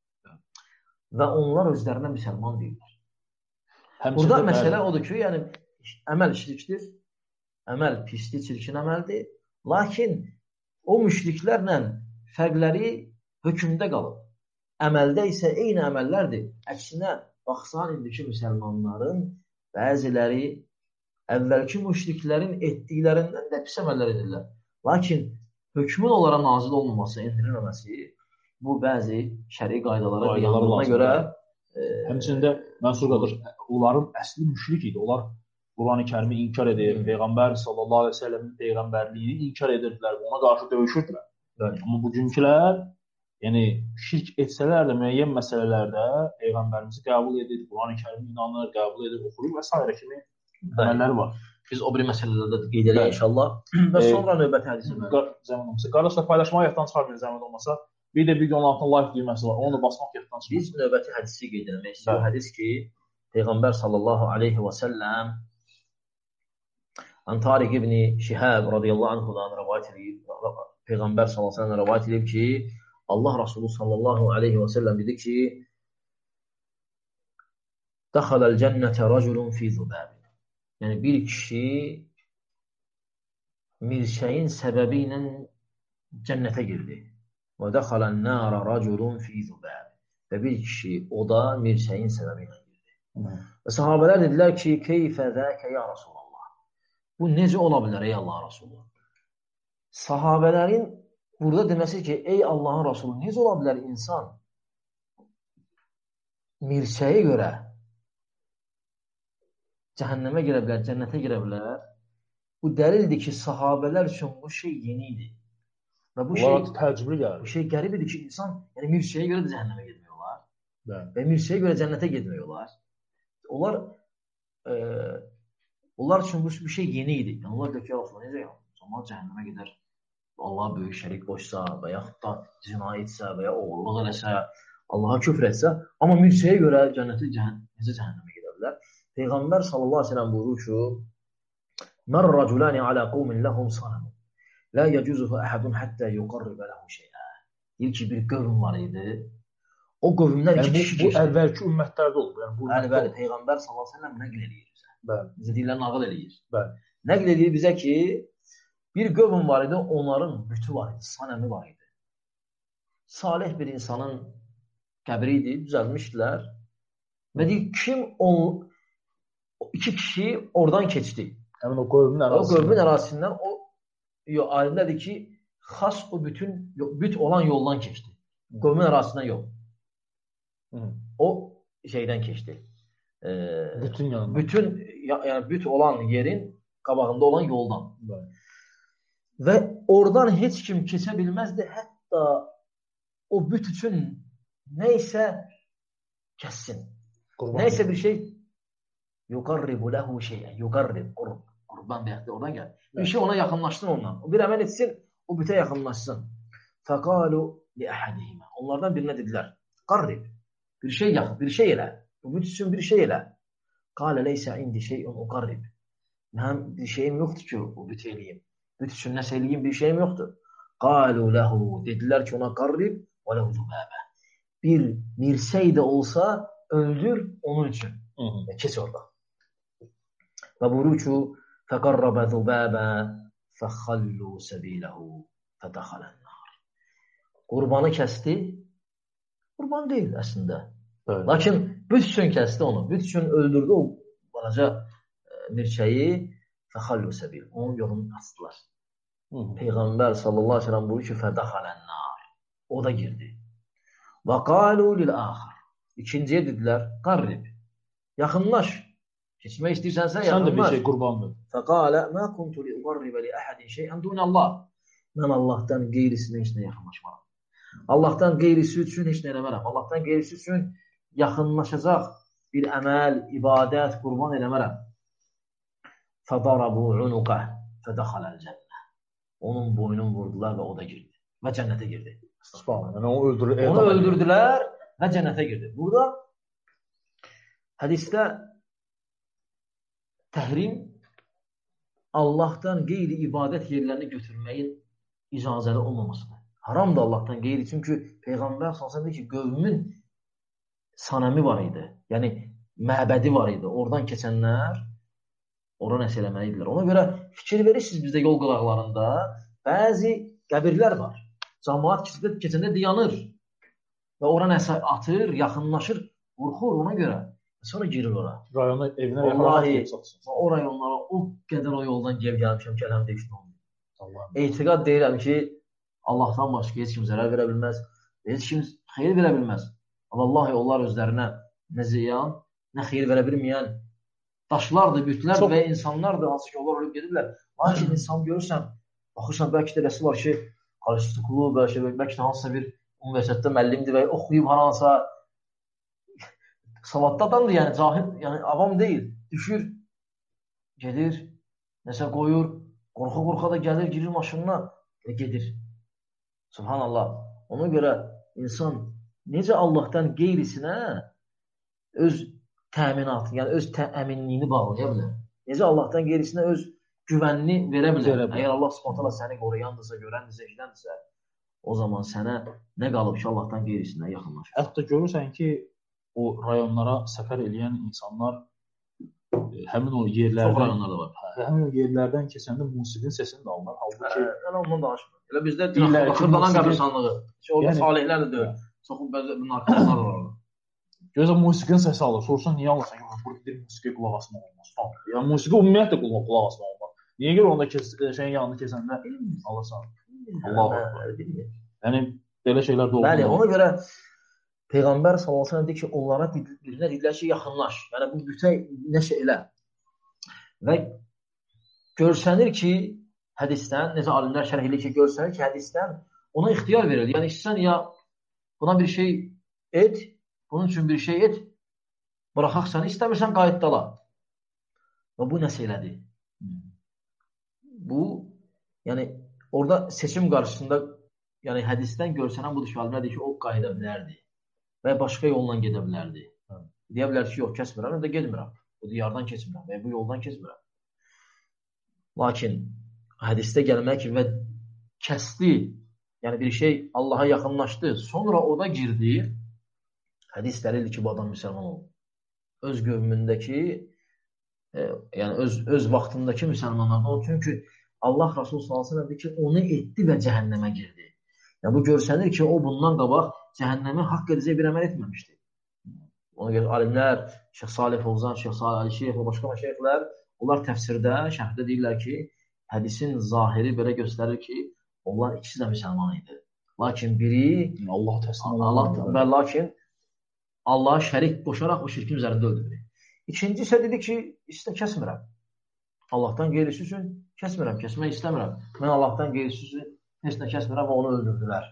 Və onlar özlərinə müsəlman deyirlər. Burada məsələ odur ki, yəni əməl şirkdir, əməl pisdir, çirkin əməldir. Lakin o müşriklərlə fərqləri hökmdə qalıb. Əməldə isə eyni əməllərdir. Əksinə, baxsan indiki müsəlmanların bəziləri əvvəlki müşriklərin etdiklərindən də pis əməllər edirlər. Lakin hökmün onlara nazil olmaması, endirilməməsi bu bəzi şəri qaydalara dayandığına görə həmçində Mənsur qardaş, onların əsli müşrik idi. Onlar Quran-ı Kərimi inkar edir, Peyğəmbər sallallahu əleyhi və səlləmin peyğəmbərliyini inkar edirdilər, ona qarşı döyüşürdülər. Amma bugünkülər, yəni şirk etsələr də müəyyən məsələlərdə peyğəmbərimizi qəbul edir, Quran-ı Kərimi inanır, qəbul edir, oxuyur və s. kimi əməlləri var. Biz o biri məsələlərdə qeyd edək inşallah. Və sonra növbəti hədisə zəmin olmasa. Qardaşlar paylaşmağı yaddan çıxarmayın zəmin olmasa. Bir də videonun altına like düyməsi var. Onu da basmaq yaddan çıxarmayın. Biz növbəti hədisi qeyd etmək istiyoruz. Hədis ki, Peyğəmbər sallallahu aleyhi və səlləm Tariq ibn Şihab radiyallahu anhudan rivayet edib. Peyğəmbər sallallahu aleyhi və səlləm rivayet edib ki, Allah Rasulü sallallahu aleyhi və səlləm dedi ki, Dəxaləl cənnətə raculun fi zubabin. Yəni bir kişi milçəyin səbəbi ilə cənnətə girdi. Və dəxalən nara raculun fi zubabin. Və bir kişi o da milçəyin səbəbi ilə girdi. Və sahabələr dedilər ki, keyfə zəkə ya Rasulallah. Bu necə ola bilər ey Allahın Rasulü? Sahabələrin burada deməsi ki, ey Allahın Rasulü, necə ola bilər insan milçəyə görə cəhənnəmə girə bilər, cənnətə girə bilər. Bu dəlildir ki, sahabələr üçün bu şey yeni idi. Və bu şey qərib idi ki, insan yəni milçəyə görə də cəhənnəmə getmək olar. Və milçəyə görə cənnətə getmək olar. Onlar üçün bu şey yeni idi. Yəni, onlar deyir ki, Rasulullah necə yəni? Onlar cəhənnəmə gedər. Allah böyük şərik qoşsa və yaxud da zina etsə və ya oğurluq eləsə, Allaha küfr etsə, amma milçəyə görə necə cəhənnəmə gedə bilər? Peyğəmbər sallallahu aleyhi ve sellem buyurur ki, Mər rəculani alə qovmin ləhum sanəmun, lə yəcuzuhu əhədun həttə yuqarribə ləhum şeyə. Deyir ki, bir qövm var idi. O qövmdən iki kişi bu əvvəlki ümmətlərdə olur. Bəli, Peyğəmbər sallallahu aleyhi ve sellem nəql edir bizə. Bizə deyirlər, nağıl edir. Nəql edir bizə ki, bir qövm var idi, onların bütü var idi, sanəmi var idi. Salih bir insanın qəbri idi, düzəlmişdilər. Və deyir, iki kişi oradan keçdi. Həmin o qövmün ərazisindən alimlərdir ki, xas o büt olan yoldan keçdi. Qövmün ərazisindən yox. O şeydən keçdi. Bütün yanından. Yəni büt olan yerin qabağında olan yoldan. Və oradan heç kim keçə bilməzdi. Hətta o büt üçün nəysə kəssin. Nəysə bir şey yuqarribu ləhu şeyən. Yuqarrib, qurban deyək, oradan gəl. Bir şey ona yaxınlaşsın ondan. O bir əməl etsin, o bütə yaxınlaşsın. Fəqalu li əhədihimə. Onlardan birinə dedilər, qarrib, bir şey yaxın, bir şey elə. Bu büt üçün bir şey elə. Qalə leysə indi şeyun uqarrib. Mənim bir şeyim yoxdur ki, o büt eləyim. Büt üçün nəsə eləyim, bir şeyim yoxdur. Qalu ləhu, dedilər ki, ona qarrib və ləhu zübəbə. Bir mirsəy də olsa, öldür onun üçün. Keç orada. Və buyurur ki, fəqarrabə zübəbə fəxallu səbiləhu fədəxələn nar. Qurbanı kəsdi. Qurban deyil əslində. Evet. Lakin büt üçün kəsdi onu. Büt üçün öldürdü o balaca mirsəyi fəxallu səbil. Onun yolunu asdılar. Peyğəmbər sallallahu aleyhi ve sellem buyurur ki, fədəxələn nar. O da girdi. Və qalu lil-axir. İkinciyə dedilər, qarrib. Yaxınlaş. Keçmək istəyirsənsə, yaxınlaş. Sən də bir şey qurbandır. Fəqalə, mə kuntu li-uqarribə li-əhədin şeyən dunəllah. Mən Allahdan qeyrisinə heç nə yaxınlaşmaram. Allahdan qeyrisi üçün heç nə eləmərəm. Allahdan qeyrisi üçün yaxınlaşacaq bir əməl, ibadət, qurban eləmərəm. Fədarabu unuqə fədəxaləl cənnə. Onun boynunu vurdular və o da girdi. Və cənnətə girdi. Yəni, onu öldürdülər və cənnətə girdi. Burada hədisdə təhrim Allahdan qeyri ibadət yerlərini götürməyin icazəli olmamasıdır. Haramdır Allahdan qeyri. Çünki Peyğəmbər sallallahu əleyhi və səlləm ki, qövmün sanəmi var idi. Yəni məbədi var idi. Oradan keçənlər ora nəsə eləməlidirlər. Ona görə fikir verirsiniz, bizdə yol qıraqlarında bəzi qəbirlər var. Cəmaət keçəndə dayanır və ora nəsə atır, yaxınlaşır, qorxur ona görə. Sonra girir ora. Rayona, evinə o rayonlara o qədər o yoldan gəlmişəm ki, əlhamdülillah olmuyor. Etiqad deyirəm ki, Allahdan başqa heç kim zərər verə bilməz, heç kim xeyir verə bilməz. Vallahi onlar özlərinə nə ziyan, nə xeyir verə bilməyən daşlardır, bütlər və insanlardır, hansı ki, onlar ölüb gedirlər. Lakin insan görürsən, baxırsan, bəlkə də rəsi var ki, qarışıqlı, bəlkə də hansısa bir universitetdə müəllimdir və oxuyub haransa savadlı adamdır, yəni cahil, yəni avam deyil. Düşür, gedir, nəsə qoyur, qorxa-qorxa da gəlir, girir maşınına və gedir. Subhanallah. Ona görə insan necə Allahdan qeyrisinə öz təminatını, yəni öz əminliyini bağlaya bilər. Necə Allahdan qeyrisinə öz güvənini verə bilər. Əgər Allah subhanallah səni qoruyandırsa, görəndirsə, eşidəndirsə, o zaman sənə nə qalıb ki, Allahdan qeyrisinə yaxınlaşır. Hətta görürsən ki, o rayonlara səfər edən insanlar həmin o yerlərdən, çox rayonlarda var. Həmin o yerlərdən keçəndə musiqinin səsini də alırlar. Halbuki ondan danışmır. Elə bizdə Xırdalan qəbirstanlığı. Orada salihlər də deyil. Çoxu bəzi narkomanlar var orada. Gözə musiqinin səsi alır. Sorsan niyə alırsan ki, burada bir musiqiyə qulaq asmaq olmaz. Yəni musiqi ümumiyyətlə qulaq asmaq olmaz. Niyə görə onda şeyin yanına keçəndə alırsan? Allah Allah. Yəni belə şeylər də olur. Bəli, ona görə Peyğəmbər sallallahu əleyhi və səlləm deyir ki, onlara birinə dedilər ki, yaxınlaş. Yəni bu bütə nəşə elə. Və görsənir ki, hədisdən, necə alimlər şərh edir ki, görsənir ki, hədisdən ona ixtiyar verir. Yəni istəsən ya buna bir şey et, bunun üçün bir şey et, buraxaq səni, istəmirsən qayıtdala. Və bu nəsə elədir. Bu, yəni orada seçim qarşısında, yəni hədisdən görsənən budur ki, alimlər deyir ki, o qayıda bilərdi. Və başqa yolla gedə bilərdi. Deyə bilər ki, yox, kəsmirəm, ya da gedmirəm. Bu diyardan keçmirəm və bu yoldan keçmirəm. Lakin hədisdə gəlmək və kəsdi, yəni bir şey Allaha yaxınlaşdı, sonra o da girdi, hədis dəlildir ki, bu adam müsəlman oldu. Öz qövmündəki, yəni öz vaxtındakı müsəlmanlardan oldu. Çünki Allah Rasulü sallallahu əleyhi və səlləm deyir ki, onu etdi və cəhənnəmə girdi. Yəni bu görsənir ki, o bundan qabaq cəhənnəmi haqq edəcək bir əməl etməmişdi. Ona görə alimlər, Şeyx Salih Fovzan, Şeyx Salih Ali Şeyx və başqa şeyxlər, onlar təfsirdə, şərhdə deyirlər ki, hədisin zahiri belə göstərir ki, onlar ikisi də müsəlman idi. Lakin biri Allah təslim olmadı. Və lakin Allaha şərik qoşaraq o şirkin üzərində öldürdü. İkinci isə dedi ki, istə kəsmirəm. Allahdan qeyrisi üçün kəsmirəm, kəsmək istəmirəm. Mən Allahdan qeyrisi üçün heç nə kəsmirəm və onu öldürdülər.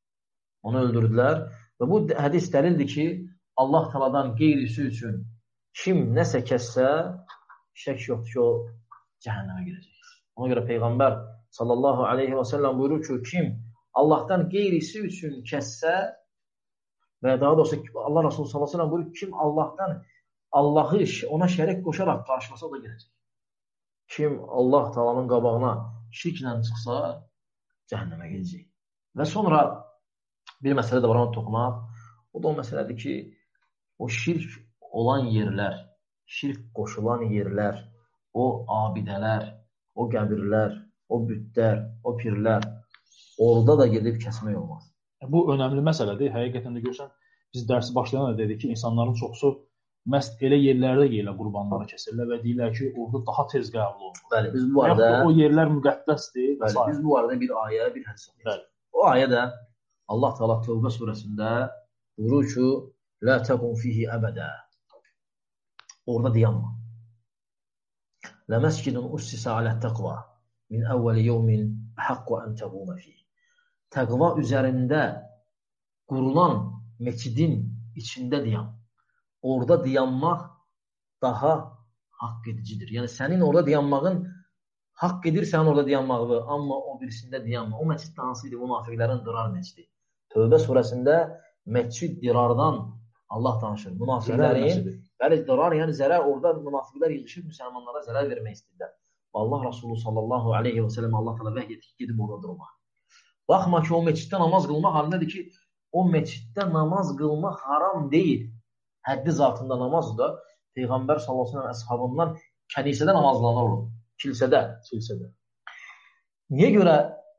Onu öldürdülər və bu hədis dəlildir ki, Allah təaladan qeyrisi üçün Kim nəsə kəssə, şək yoxdur ki, o cəhənnəmə girəcək. Ona görə Peyğəmbər sallallahu aleyhi və səlləm buyurur ki, kim Allahdan qeyrisi üçün kəssə və daha doğrusu Allah Resulü sallallahu aleyhi və səlləm buyurur ki, kim Allahdan Allahı ona şərik qoşaraq qarşılasa da girəcək. Kim Allah Taala'nın qabağına şirklə çıxsa, cəhənnəmə gedəcək. Və sonra bir məsələ də var, ona toxunaq. O da o məsələdir ki, o şirk olan yerlər, şirk qoşulan yerlər, o abidələr, o qəbirlər, o bütlər, o pirlər, orada da gedib kəsmək olmaz. Bu önəmli məsələdir. Həqiqətən də görsən, biz dərsi başlayan da dedik ki, insanların çoxusu məhz elə yerlərdə yerlə qurbanları kəsirlər və deyirlər ki, orada daha tez qəbul olunur. Bəli, biz bu arada o yerlər müqəddəsdir. Bəli, biz bu arada bir ayə, bir hədis oxuyuruq. O ayə də Allah Teala Tövbə surəsində buyurur ki, "La taqum fihi abada." Orada dayanma. "La masjidun ussisa ala taqva min awwal yawmin haqqu an taquma fihi." Təqva üzərində qurulan məscidin içində dayan. Orada dayanmaq daha haqq edicidir. Yəni sənin orada dayanmağın haqq edir sənin orada dayanmağı, amma o birisində dayanma. O məscid hansı idi? Münafiqlərin Dirar məscidi. Tövbə surəsində məscid Dirardan Allah danışır. Münafiqlərin bəli Dirar, yəni zərər, orada münafiqlər yığılıb müsəlmanlara zərər vermək istəyirlər. Allah Resulü sallallahu aleyhi və səlləm Allah təala vəhy etdi ki, gedib orada durma. Baxma ki, o məsciddə namaz qılmaq halinədir ki, o məsciddə namaz qılmaq haram deyil. Həddi zatında namazdır da Peyğəmbər sallallahu əleyhi və səlləm əshabından kənisədə namazlanar olur. Kilsədə. Niyə görə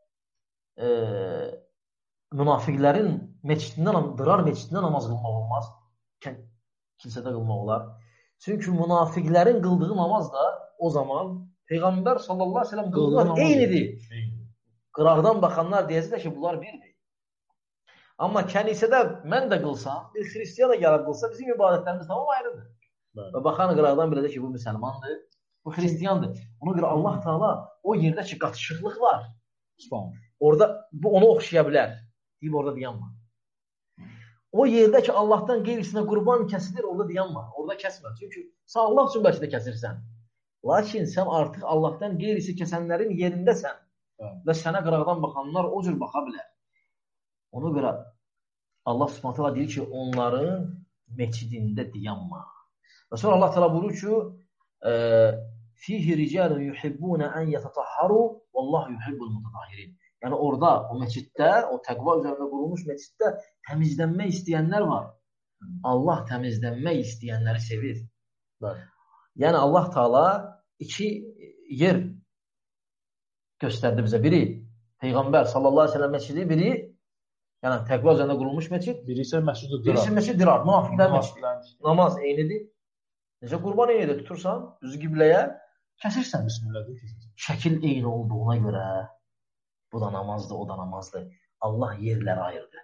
münafiqlərin Dirar məscidində namaz qılmaq olmaz? Kilsədə qılmaq olar. Çünki münafiqlərin qıldığı namaz da o zaman Peyğəmbər sallallahu əleyhi və səlləm qıldığı eynidir. Qıraqdan baxanlar deyəcəklər ki, bunlar birdir. Amma kənisədə mən də qılsam, bir xristiyan da gəlib qılsa, bizim ibadətlərimiz tamam ayrıdır. Və baxan qıraqdan biləcək ki, bu müsəlmandır, bu xristiyandır. Ona görə Allah Teala o yerdə ki, qatışıqlıq var. Orada bu onu oxşaya bilər. Deyib orada dayanma. O yerdə ki, Allahdan qeyrisinə qurban kəsilir, orada dayanma. Orada kəsmə. Çünki sən Allah üçün bəlkə də kəsirsən. Lakin sən artıq Allahdan qeyrisi kəsənlərin yerindəsən. Və sənə qıraqdan baxanlar o cür baxa bilər. Ona görə Allah Subhanahu taala deyir ki, onların məscidində dayanma. Və sonra Allah Teala buyurur ki, "Fihi ricalun yuhibbuna an yatatahharu vallahu yuhibbul mutatahhirin." Yəni orada o məsciddə, o təqva üzərində qurulmuş məsciddə təmizlənmək istəyənlər var. Allah təmizlənmək istəyənləri sevir. Yəni Allah Teala iki yer göstərdi bizə. Biri Peyğəmbər sallallahu əleyhi və səlləm məscidi, biri yəni təqva üzərində qurulmuş məscid, biri isə Məscid-i Dirar. Birisi Məscid Dirar, münafiqlər məscidi. Namaz eynidir. Necə qurban eynidir, tutursan, üzü qibləyə kəsirsən. Bismillah. Şəkil eyni olduğuna görə bu da namazdır, o da namazdır. Allah yerləri ayırdı.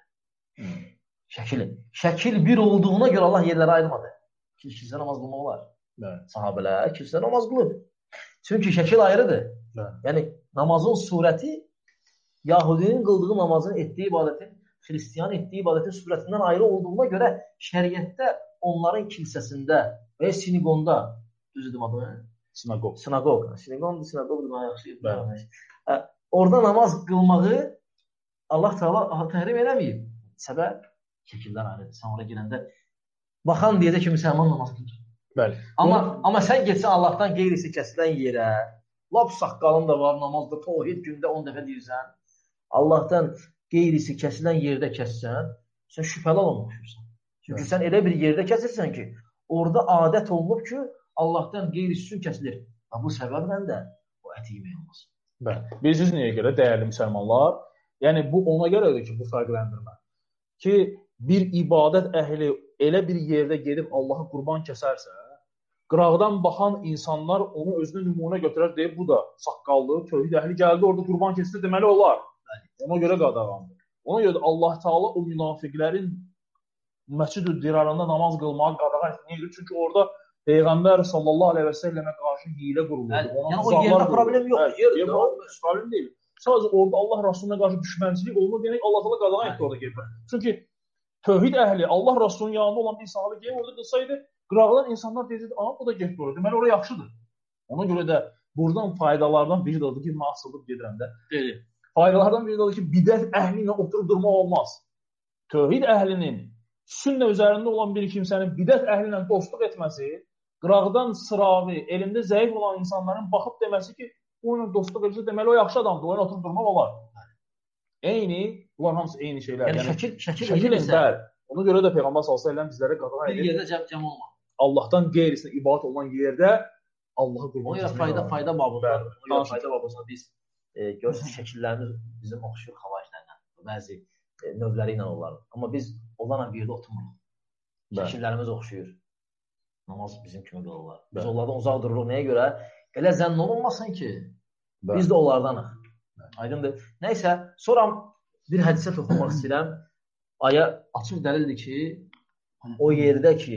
Şəkil bir olduğuna görə Allah yerləri ayırmadı. Kilsə namaz qılmaq olar. Sahabələr kilsə namaz qılır. Çünki şəkil ayrıdır. Yəni namazın surəti Yahudinin qıldığı namazın etdiyi ibadətin, Xristiyan etdiyi ibadətin surətindən ayrı olduğuna görə şəriətdə onların kilsəsində və siniqonda, düzdür adı? Sinagog. Orada namaz qılmağı Allah Teala təhrim eləməyib. Səbəb şəkillər ayrıdır. Sən oraya girəndə baxan deyəcək ki, müsəlman namaz qılır. Bəli. Amma sən getsən Allahdan qeyrisi kəsilən yerə, lap saqqalın da var, namazda təvhid gündə 10 dəfə deyirsən, Allahdan qeyrisi kəsilən yerdə kəssən, sən şübhəli olmuşsan. Çünki sən elə bir yerdə kəsirsən ki, orada adət olunub ki, Allahdan qeyrisi üçün kəsilir. Bu səbəblə də o əti yemək olmaz. Bəli. Bilirsiniz nəyə görə, dəyərli müsəlmanlar? Yəni, bu ona görədir ki, bu fərqləndirmə. Ki, bir ibadət əhli elə bir yerdə gedib Allahı qurban kəsərsə, qıraqdan baxan insanlar onu özünə nümunə götürər, deyib, bu da saqqallı, tövhid əhli gəldi, orada qurban kəsdi, deməli olar. Ona görə qadağandır. Ona görə Allah Teala o münafiqlərin Məscid-i Dirarında namaz qılmağı qadağan etməyir. Çünki orada Peyğəmbər sallallahu aleyhi və səlləmə qarşı hilə qurulur. Yəni o yerdə problem yox. Problem deyil. Sadəcə orada Allah Rasuluna qarşı düşmənçilik olunur, demək Allah Teala qadağan etdi orada gedib. Çünki tövhid əhli Allah Rasulunun yanında olan bir sahabə gəlib orada qılsaydı, Qıraqdan insanlar deyəcək, bu da getdi oraya. Deməli, oraya yaxşıdır. Ona görə də buradan faydalardan biri də odur ki, mahsulub gedirəm də. Faydalardan biri də odur ki, bidət əhli ilə oturub durmaq olmaz. Tövhid əhlinin, sünnə üzərində olan bir kimsənin bidət əhli ilə dostluq etməsi, qıraqdan sıravi, elində zəif olan insanların baxıb deməsi ki, o ilə dostluq edirsə, deməli o yaxşı adamdır, o ilə oturub durmaq olar. Eyni, bunlar hamısı eyni şeylər. Yəni şəkil bəli. Ona görə də Peyğəmbər sallallahu əleyhi və səlləm bizlərə qadağan edir. Bir yerdə cəm olma. Allahdan qeyrisinə ibadət olan yerdə Allahı qurban etmək. O görə fayda babında biz görürsünüz şəkillərimiz bizim oxşuyur xavaişlərlə, bəzi növləri ilə onların. Amma biz onlarla bir yerdə oturmuruq. Şəkillərimiz oxşuyur. Namaz bizim kimi qılırlar. Biz onlardan uzaq dururuq. Nəyə görə? Elə zənn olunmasın ki, biz də onlardanıq. Aydındır. Nəysə, sonra bir hədisə toxunmaq istəyirəm. Aya açıq dəlildir ki, o yerdə ki,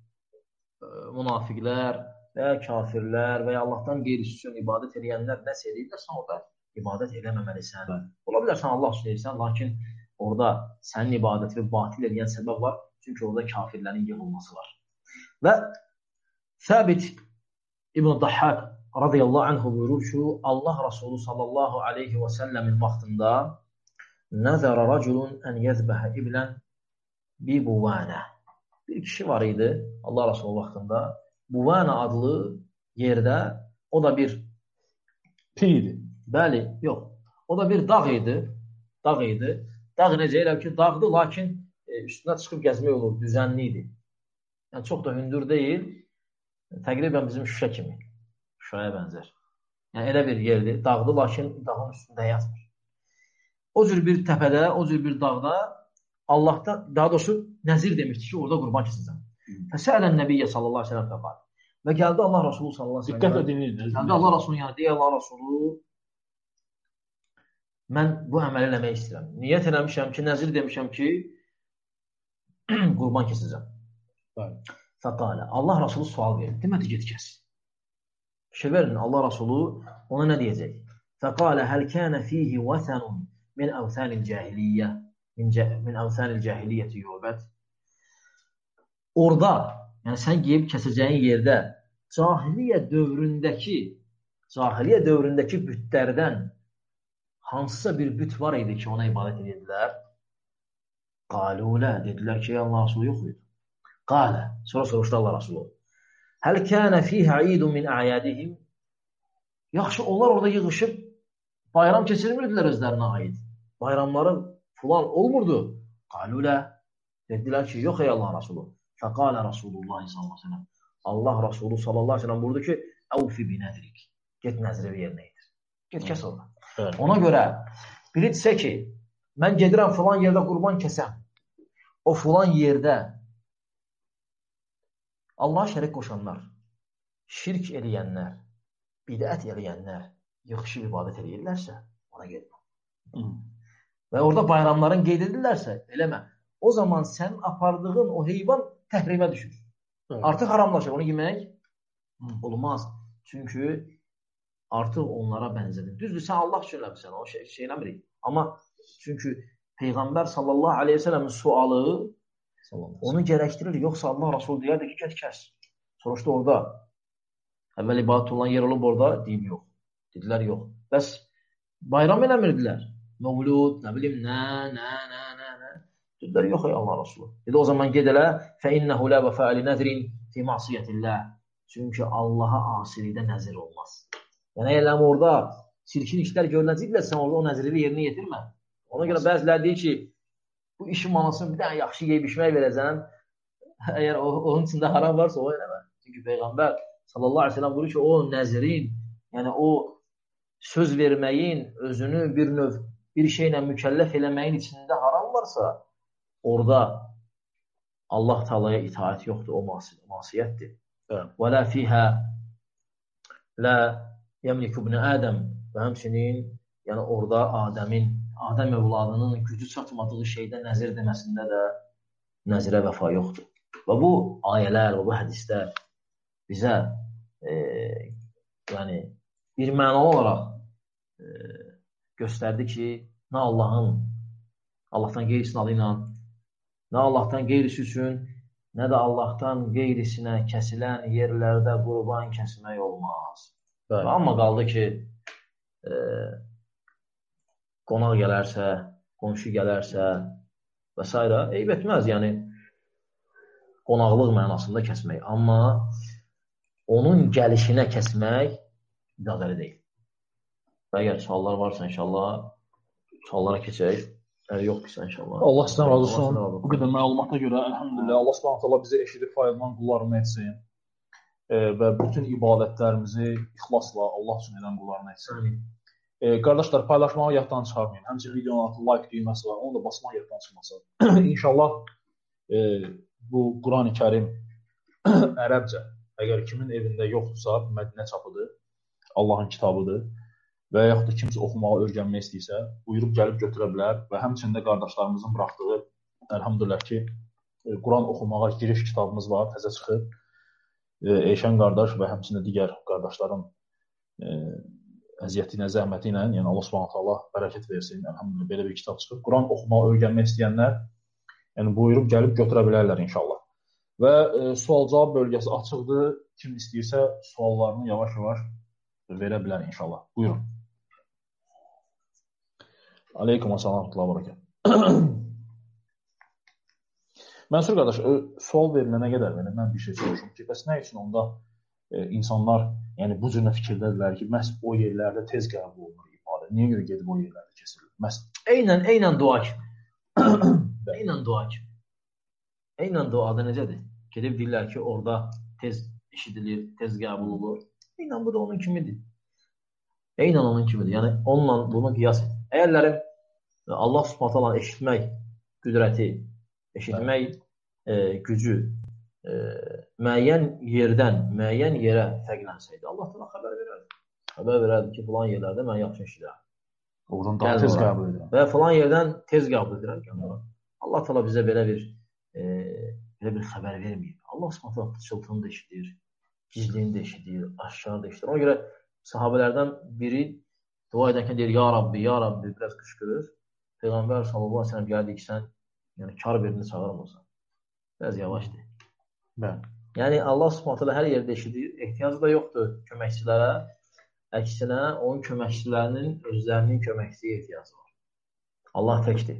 münafiqlər və ya kafirlər və ya Allahdan qeyrisi üçün ibadət edənlər nəsə edirlərsə, orada ibadət eləməməlisən. Ola bilər sən Allah üçün edirsən, lakin orada sənin ibadətini batil edən səbəb var. Çünki orada kafirlərin yığılması var. Və Səbit İbn Dahhak radiyallahu anhu buyurur ki, Allah Rasulü sallallahu aleyhi və səlləmin vaxtında nəzərə raculun ən yəzbəhə iblən bi buvənə. Bir kişi var idi Allah Rasulü vaxtında. Buvənə adlı yerdə, o da bir pir idi. Bəli, yox. O da bir dağ idi. Dağ idi. Dağ necə elə ki, dağdır, lakin üstünə çıxıb gəzmək olur, düzənli idi. Yəni, çox da hündür deyil. Təqribən bizim Şuşa kimi. Şuşaya bənzər. Yəni, elə bir yerdir. Dağdır, lakin dağın üstündə yatmır. O cür bir təpədə, o cür bir dağda Allahdan, daha doğrusu nəzir demişdi ki, orada qurban kesəcəm. Fəsələn Nəbiyyə sallallahu aleyhi ve sellem fəqal. Və gəldi Allah Rasulü sallallahu aleyhi ve sellem. Diqqətlə dinləyir. Gəldi Allah Rasulü yəni, deyə Allah Rasulü, mən bu əməli eləmək istəyirəm. Niyyət eləmişəm ki, nəzir demişəm ki, qurban kesəcəm. Fəqalə. Allah Rasulü sual verir. Demədi, get kəs. Fikir verin, Allah Rasulü ona nə deyəcək? Fəqalə həl kənə fihi vəsənun min əvsənil cahiliyyə min əvsənil cahiliyyəti yubət. Orada, yəni sən geyib kəsəcəyin yerdə cahiliyyə dövründəki bütlərdən hansısa bir büt var idi ki, ona ibadət edirdilər. Qalulə, dedilər ki, Allah Rasulü yox idi. Qalə, sonra soruşdu Allah Rasulü. Həl kənə fihə idun min əyədihim. Yaxşı, onlar orada yığışıb bayram keçirmirdilər özlərinə aid. Bayramları filan olmurdu. Qalulə, dedilər ki, yox ey Allah Rasulü. Fəqalə Rasulullah sallallahu aleyhi ve sellem. Allah Rasulü sallallahu aleyhi ve sellem buyurdu ki, əvfi bi nəzrik. Get nəzri yerinə yetir. Get kəs orada. Evet. Ona görə biri desə ki, mən gedirəm filan yerdə qurban kəsəm. O filan yerdə Allah'a şərik qoşanlar, şirk eləyənlər, bidət eləyənlər yığışıb ibadət eləyirlərsə, ona gedmə. Və orada bayramların qeyd edirlərsə, eləmə. O zaman sən apardığın o heyvan təhrimə düşür. Artıq haramlaşır. Onu yemək olmaz. Çünki artıq onlara bənzədir. Düzdür, sən Allah üçün eləmirsən, o şey eləmirik. Amma çünki Peyğəmbər sallallahu aleyhi ve sellemin sualı onu gərəkdirir. Yoxsa Allah Rasulü deyərdi ki, get kəs. Soruşdu orada. Əvvəl ibadət olan yer olub orada, deyim yox. Dedilər yox. Bəs bayram eləmirdilər. Mevlud, nə bilim, nə. Dedilər yox ey Allah Rasulü. Dedi o zaman ged elə fəinnəhu lə və fəəli nəzrin fi masiyyətilləh. Çünki Allaha asilikdə nəzir olmaz. Yəni eləm orada çirkin işlər görüləcəklər, sən orada o nəziri yerinə yetirmə. Ona görə bəzilər deyir ki, bu işin manasını bir dənə yaxşı yeyib içmək verəcəm. Əgər onun içində haram varsa o eləmə. Çünki Peyğəmbər sallallahu aleyhi ve sellem buyurur ki, o nəzirin, yəni o söz verməyin, özünü bir şeylə mükəlləf eləməyin içində haram varsa, orada Allah Taala'ya itaat yoxdur, o masiyyətdir. Və la fihə la yemliku ibn Adəm və həmçinin, yəni orada Adəm övladının gücü çatmadığı şeydə nəzir deməsində də nəzirə vəfa yoxdur. Və bu ayələr, və bu hədislər bizə yəni bir mənalı olaraq göstərdi ki, nə Allahdan qeyrisi adı ilə, nə Allahdan qeyrisi üçün nə də Allahdan qeyrisinə kəsilən yerlərdə qurban kəsmək olmaz. Bəli. Amma qaldı ki, qonaq gələrsə, qonşu gələrsə və s. eyb etməz, yəni qonaqlıq mənasında kəsmək. Amma onun gəlişinə kəsmək icazəli deyil. Və əgər suallar varsa, inşallah, suallara keçək. Yoxdursa, inşallah. Allah sizdən razı olsun. Bu qədər məlumata görə, əlhamdülillah, Allah subhanahu taala bizi eşidib faydalan qullarını etsin və bütün ibadətlərimizi ixlasla Allah üçün edən qullarını etsin. Qardaşlar, paylaşmağı yaddan çıxarmayın. Həmçinin videonun altında like düyməsi var, onu da basmaq yaddan çıxmasın. İnşallah bu Quran-ı Kərim ərəbcə, əgər kimin evində yoxdursa, Mədinə çapıdır, Allahın kitabıdır və yaxud da kimsə oxumağı, öyrənmək istəyirsə, buyurub gəlib götürə bilər və həmçində qardaşlarımızın buraxdığı, əlhamdülillah ki, Quran oxumağa giriş kitabımız var, təzə çıxıb. Eyşən qardaş və həmçində digər qardaşların əziyyəti ilə, zəhməti ilə, yəni Allah subhanahu taala bərəkət versin, əlhamdülillah, belə bir kitab çıxıb. Quran oxumağı, öyrənmək istəyənlər yəni buyurub gəlib götürə bilərlər inşallah. Və sual-cavab bölgəsi açıqdır. Kim istəyirsə suallarını yavaş-yavaş verə bilər inşallah. Buyurun. Aleykum əssalam və bərəkət. Mənsur qardaş, sual verilənə qədər mən bir şey soruşum ki, bəs nə üçün onda insanlar yəni bu cürlə fikirdədirlər ki, məhz o yerlərdə tez qəbul olunur ibadə. Niyə görə gedib o yerlərdə kəsilir? Məhz eynən dua kimi. Eynən dua kimi. Eynən duada necədir? Gedib deyirlər ki, orada tez eşidilir, tez qəbul olur. Eynən bu da onun kimidir. Eynən onun kimidir. Yəni onunla bunu qiyas et. Əgərlərim Allah Subhanahu taala eşitmək qüdrəti, eşitmək gücü müəyyən yerdən müəyyən yerə fərqlənsəydi, Allah təala xəbər verərdi. Xəbər verərdi ki, filan yerlərdə mən yaxşı eşidirəm. Oradan daha tez qəbul edirəm. Və filan yerdən tez qəbul edirəm. Allah təala bizə belə bir xəbər verməyib. Allah Subhanahu taala pıçıltını da eşidir, gizliyini də eşidir, aşkarı da eşidir. Ona görə sahabelərdən biri dua edərkən deyir, ya Rabbi, biraz qışqırır. Peyğəmbər sallallahu əleyhi və səlləm gəldi ki, sən yəni kar birini çağırmırsan. Biraz yavaşdır. Bəli. Yəni Allah Subhanahu taala hər yerdə eşidir. Ehtiyacı da yoxdur köməkçilərə. Əksinə onun köməkçilərinin özlərinin köməkçiyə ehtiyacı var. Allah təkdir.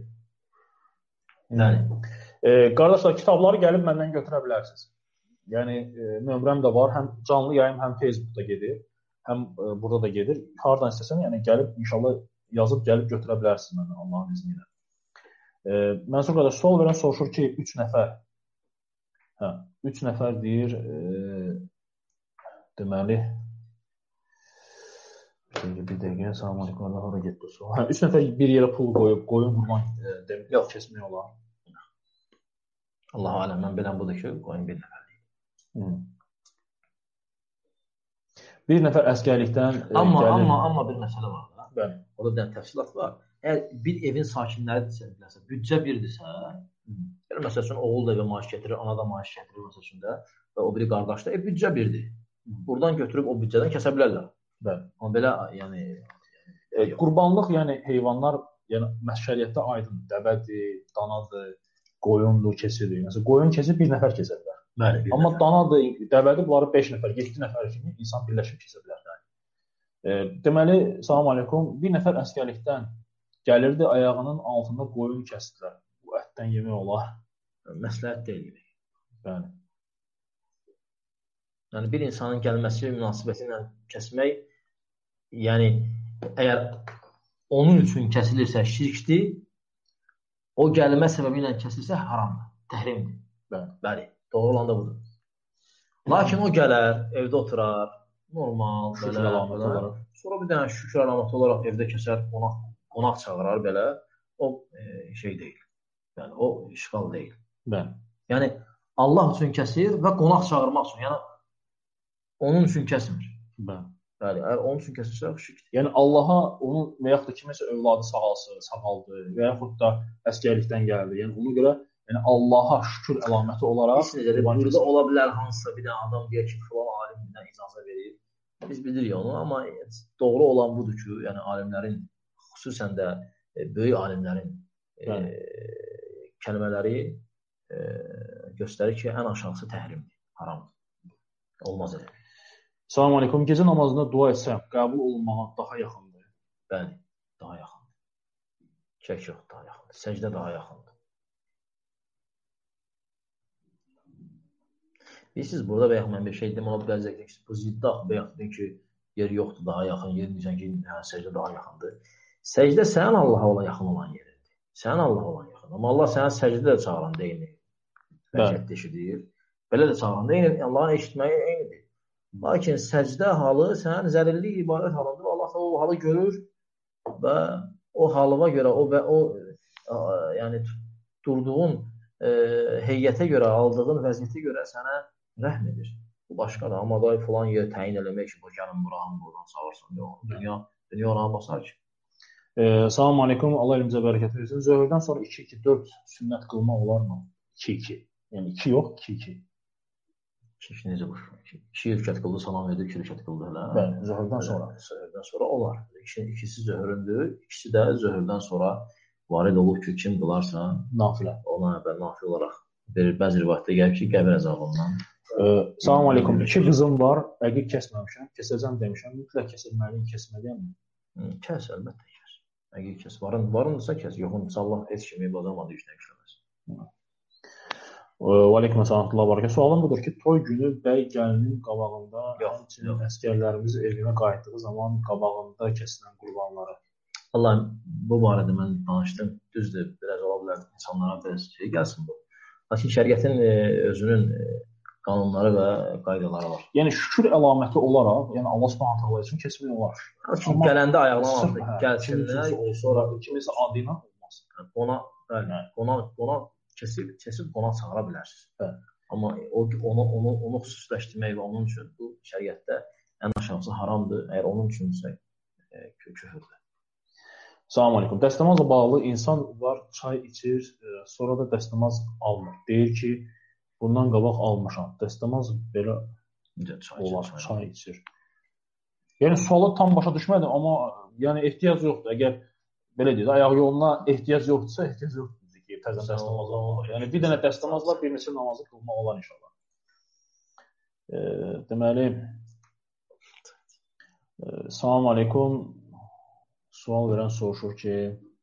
Yəni qardaşlar, kitabları gəlib məndən götürə bilərsiniz. Yəni nömrəm də var. Həm canlı yayım, həm Facebookda gedir, həm burada da gedir. Hardan istəsən, yəni gəlib inşallah yazıb gəlib götürə bilərsiniz məndən Allahın izni ilə. Mənsur qardaş, sual verən soruşur ki, 3 nəfər. 3 nəfər deyir, deməli, bir dəqiqə, salam aleykum, Allah da getdi sual. 3 nəfər bir yerə pul qoyub, qoyun qurban demək, kəsmək olar. Allah aləm, mən bilən budur ki, qoyun bir nəfər deyil. Bir nəfər əskərlikdən Amma bir məsələ var da. Bəli. Orada bir təfsilat var. Əgər bir evin sakinləridirsə, büdcə birdirsə, məsəl üçün oğul da evə maaş gətirir, ana da maaş gətirir məsəl üçün də və o biri qardaş da büdcə birdir. Buradan götürüb o büdcədən kəsə bilərlər. Bəli. Amma belə yəni qurbanlıq, yəni heyvanlar, yəni şəriətdə aydın, dəvədir, danadır, qoyundur, keçidir. Məsələn, qoyun keçir bir nəfər kəsə bilər. Bəli. Amma danadır, dəvədir, bunları 5 nəfər, 7 nəfər kimi insan birləşib kəsə bilər. Deməli, salam aleykum, bir nəfər əskərlikdən gəlirdi, ayağının altında qoyun kəsdilər. Bu ətdən yemək olar. Məsləhət deyil. Bəli. Yəni bir insanın gəlməsi münasibəti ilə kəsmək, yəni əgər onun üçün kəsilirsə şirkdir, o gəlmə səbəbi ilə kəsilirsə haramdır, təhrimdir. Bəli, doğru olan da budur. Lakin o gələr, evdə oturar, normal, şükür əlaməti olaraq. Sonra bir dənə şükür əlaməti olaraq evdə kəsər, qonaq çağırar belə, o şey deyil. Yəni o işğal deyil. Bəli. Yəni Allah üçün kəsir və qonaq çağırmaq üçün. Yəni onun üçün kəsmir. Bəli. Bəli, əgər onun üçün kəsirsə, şükür. Yəni Allaha onun və yaxud da kiməsə övladı sağaldı və yaxud da əskərlikdən gəldi. Yəni ona görə Allaha şükür əlaməti olaraq burada ola bilər hansısa bir dənə adam deyək ki, filan alim bizə icazə verir. Biz bilirik onu, amma doğru olan budur ki, yəni alimlərin, xüsusən də böyük alimlərin kəlmələri göstərir ki, ən aşağısı təhrimdir, haramdır. Olmaz elə. Salam aleykum. Gecə namazında dua etsəm, qəbul olunmağa daha yaxındır. Bəli, daha yaxındır. Şək yox, daha yaxındır. Səcdə daha yaxındır. Bilirsiniz, burada bəyək mən bir şey dedim, ona bəzək ki, bu ziddə bəyək dedim ki, yer yoxdur, daha yaxın, yer deyəcən ki, səcdə daha yaxındır. Səcdə sənin Allaha olan yaxın olan yeridir. Sənin Allaha olan yaxın. Amma Allah sənə səcdə də çağıran deyil. Bəlkət eşidir. Belə də çağıran deyil. Allahın eşitməyi eynidir. Lakin səcdə halı sənin zərillik ibadət halındır. Allah da o halı görür və o halıma görə, yəni durduğun heyətə görə, aldığın vəziyyətə görə sənə rəhm edir. Bu başqadır. Amma da filan yer təyin eləmək ki, bu gəlin buranın buradan çağırsın. Yox, dünya ona basar ki. Salam aleykum. Allah elimizə bərəkət versin. Zöhrdən sonra 2-2-4 sünnət qılmaq olarmı? 2-2. Yəni 2 yox, 2-2. 2 necə bu? 2 rükət qıldı, salam verdi, 2 rükət qıldı. Bəli, zöhrdən sonra. Zöhrdən sonra olar. İkisi zöhründür, ikisi də zöhrdən sonra varid olur ki, kim qılarsa nafilə. Ona nafilə olaraq verir. Bəzi rivayətdə gəlir ki, qəbir əzabından. Salam aleykum. 2 qızım var, əqiq kəsməmişəm. Kəsəcəm demişəm. Mütləq kəsilməliyim, kəsməliyəm mi? Kəs, əlbəttə kəs. Əqiq kəs. Varınsa kəs. Yoxunsa Allah heç kimi bozamadı, işlə işləməz. Aleyküm səlahətullah var. Sualım budur ki, toy günü bəy gəlinin qabağında, həmçinin əsgərlərimiz evinə qayıtdığı zaman qabağında kəsilən qurbanları. Allah, bu barədə mən danışdım. Düzdür, biraz ola bilər insanlara biraz şey gəlsin bu. Lakin şəriətin özünün qanunları və qaydaları var. Yəni şükür əlaməti olaraq, yəni Allah Subhanahu taala üçün kəsmək olar. Lakin gələndə ayaqlanmadı, gəlsinlər, sonra kimisə adına olmaz. Ona kesib qonaq çağıra bilərsiniz. Bəli. Amma onu xüsusiləşdirmək və onun üçün bu şəriətdə ən aşağısı haramdır. Əgər onun üçünsə küfrdür. Salam aleykum. Dəstəmazla bağlı insan var, çay içir, sonra da dəstəmaz almır. Deyir ki, bundan qabaq almışam. Dəstəmaz belə olar, çay içir. Yəni sualı tam başa düşmədim, amma yəni ehtiyac yoxdur. Əgər belə deyək, ayaq yoluna ehtiyac yoxdursa, ehtiyac yoxdur. Təzən dəstəmazlar olur. Yəni bir dənə dəstəmazlar bir neçə namazı qılmaq olar inşallah. Deməli, salam aleykum. Sual verən soruşur ki,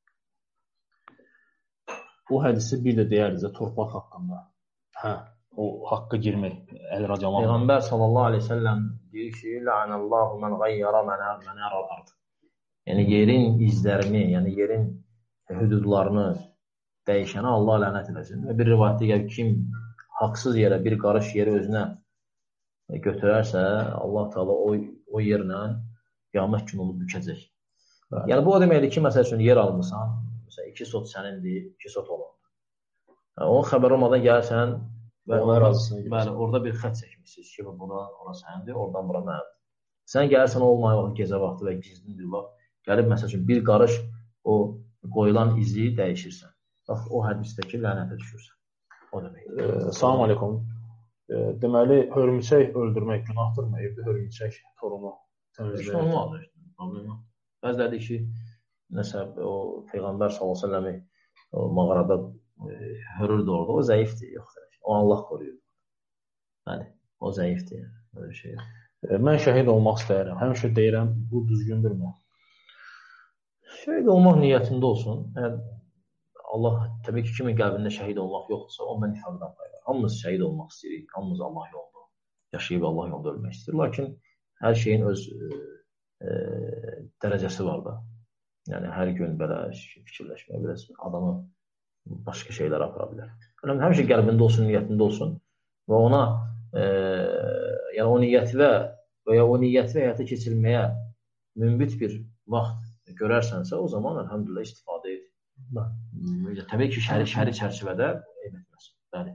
o hədisi bir də deyərdizə torpaq haqqında. O haqqa girmək. Əli radiyalan. Peyğəmbər sallallahu aleyhi ve sellem deyir ki, la'anallahu men gayyara menəral ard. Yəni yerin izlərini, yəni yerin hüdudlarını dəyişənə Allah lənət eləsin. Və bir rivayətdə gəlir, kim haqsız yerə bir qarış yeri özünə götürərsə, Allah Teala o yerlə qiyamət günü onu bükəcək. Yəni bu o deməkdir ki, məsəl üçün yer almısan, məsələn 2 sot sənindir, 2 sot olur. Onun xəbər olmadan gəlsən və orada bir xət çəkmişsiniz ki, buradan ora sənindir, oradan bura mənimdir. Sən gəlsən olmayan gecə vaxtı və gizlindir vaxt, gəlib məsəl üçün bir qarış o qoyulan izi dəyişirsən. Bax, o hədisdəki lənətə düşürsən. O demək. Salam aleykum. Deməli, hörümçək öldürmək günahdırmı? Evdə hörümçək torunu təmizləyir. Olmalıdır. Problem. Bəziləri deyir ki, nəsə o Peyğəmbər sallallahu əleyhi o mağarada hörürdü orada. O zəifdir, yoxdur. O Allah qoruyur. Bəli, o zəifdir. Böyle bir şey yox. Mən şəhid olmaq istəyirəm. Həmişə deyirəm, bu düzgündürmü? Şəhid olmaq niyyətində olsun. Allah, təbii ki, kimin qəlbində şəhid olmaq yoxdursa, ondan ifadədən paylar. Hamımız şəhid olmaq istəyirik, hamımız Allah yolunda yaşayıb Allah yolunda ölmək istəyir. Lakin hər şeyin öz dərəcəsi var da. Yəni, hər gün belə fikirləşmək, biraz adamı başqa şeylər apara bilər. Həmişə qəlbində olsun, niyyətində olsun və ona yəni o niyyəti və ya o niyyəti həyata keçirilməyə mümbit bir vaxt görərsənsə, o zaman əlhamdülillah istifadə et. Təbii ki, şəri çərçivədə eyb etməz. Bəli.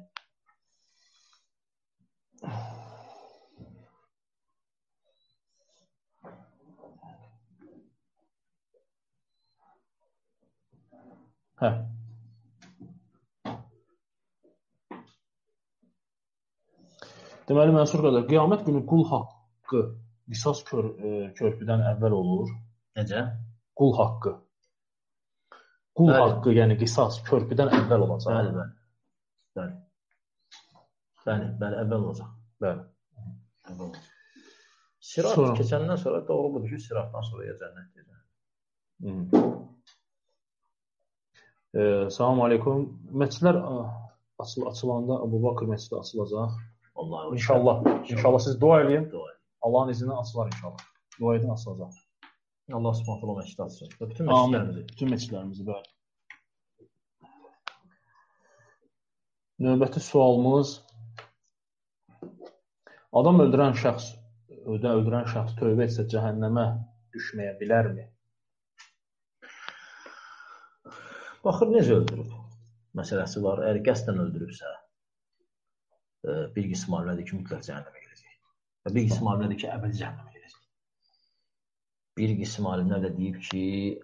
Deməli, Mənsur qədər, qiyamət günü qul haqqı qisas körpüdən əvvəl olur. Necə? Qul haqqı. Qul haqqı, yəni qisas körpüdən əvvəl olacaq. Bəli, bəli. Bəli. Bəli, əvvəl olacaq. Bəli. Əvvəl olacaq. Sirat keçəndən sonra doğrudur ki, siratdan sonra ya cənnət deyəcək. Salam aleykum. Məscidlər açılanda Əbu Bakır məscidi açılacaq. İnşallah siz dua edin. Allahın izni ilə açılar inşallah. Dua edin, açılacaq. Allah subhanətlə məscidi açsın. Bütün məscidlərimizi, bəli. Növbəti sualımız, adam öldürən şəxs tövbə etsə cəhənnəmə düşməyə bilərmi? Baxır, necə öldürüb? Məsələsi var. Əgər qəsdən öldürübsə, bir qism alimlədir ki, mütləq cəhənnəmə gələcək. Və bir qism alimlədir ki, əbədi cəhənnəmə gələcək. Bir qism alimlər də deyib ki,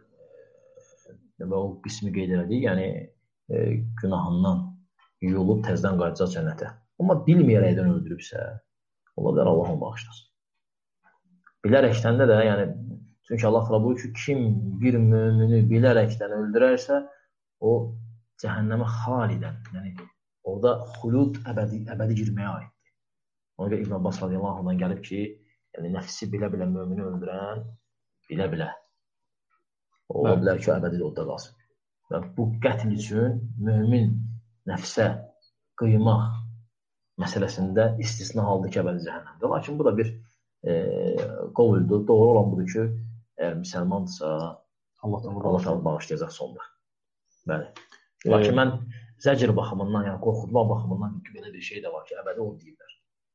o qismi qeyd elədik, yəni günahından yolub təzdən qayıdacaq cənnətə. Amma bilməyərəkdən öldürübsə, ola bilər Allah onu bağışlasın. Bilərəkdən də, yəni, çünki Allah təala buyurur ki, kim bir mömini bilərəkdən öldürərsə, o cəhənnəmə xalidən, yəni orada xulud əbədi girməyə aiddir. Ona görə İbn Abbas radiyallahu anhdan gəlib ki, yəni nəfsi bilə-bilə mömini öldürən, bilə-bilə ola bilər ki, əbədi də orada qalsın. Və bu qətl üçün mömin nəfsə qıymaq məsələsində istisna haldır ki, əbədi cəhənnəmdir. Lakin bu da bir qovuldur. Doğru olan budur ki, əgər müsəlmandırsa, Allah təala bağışlayacaq sonda. Bəli. Lakin mən zəcr baxımından, yəni qorxutma baxımından belə bir şey də var ki, əbədi onu deyirlər.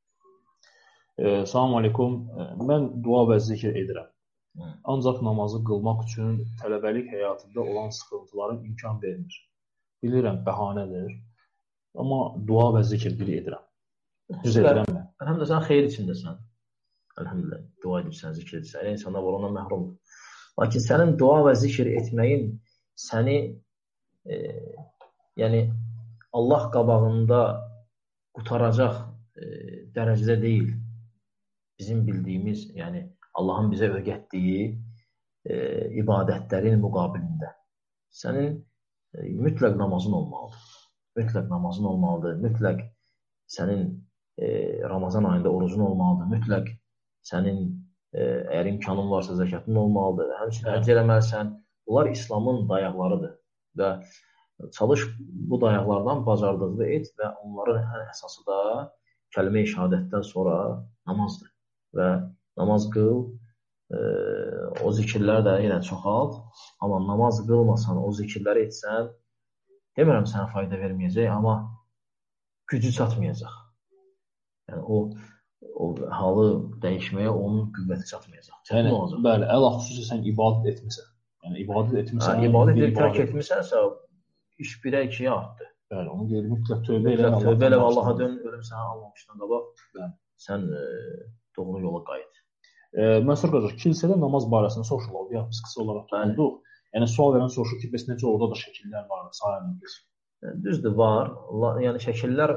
Salam aleykum. Mən dua və zikr edirəm. Ancaq namazı qılmaq üçün tələbəlik həyatında olan sıxıntıların imkan vermir. Bilirəm, bəhanədir. Amma dua və zikr edirəm. Düz edirəm mən. Əlhamdülillah, sən xeyir içindəsən. Əlhamdülillah, dua edirsən, zikr edirsən. Elə insanlar var, ondan məhrumdur. Lakin sənin dua və zikr etməyin səni yəni Allah qabağında qutaracaq dərəcədə deyil. Bizim bildiyimiz, yəni Allahın bizə öyrətdiyi ibadətlərin müqabilində. Sənin mütləq namazın olmalıdır. Mütləq sənin Ramazan ayında orucun olmalıdır. Mütləq sənin əgər imkanın varsa zəkatın olmalıdır. Həmçinin həcc eləməlisən. Bunlar İslamın dayaqlarıdır. Və çalış bu dayaqlardan bacardığını et və onların ən əsası da kəlmə-i şəhadətdən sonra namazdır. Və namaz qıl, o zikirlər də yenə çoxalt. Amma namaz qılmasan, o zikirləri etsən, demirəm sənə fayda verməyəcək, amma gücü çatmayacaq. Yəni o halı dəyişməyə onun qüvvəti çatmayacaq. Yəni, bəli, əl-xüsusi sən ibadət etmirsən. Yəni, ibadət tərk etmisənsə, iş 1-ə 2-yə artdı. Bəli, onu deyir, mütləq tövbə elə. Tövbə elə, Allaha dön, ölüm sənə almamışdan qabaq, sən doğru yola qayıt. Məsur qardaş, kilsədə namaz barəsində soruşurlar. Biz qısa olaraq tutulduq. Yəni, sual verən soruşur ki, bəs necə orada da şəkillər var, sayılmır. Düzdür, var. Yəni, şəkillər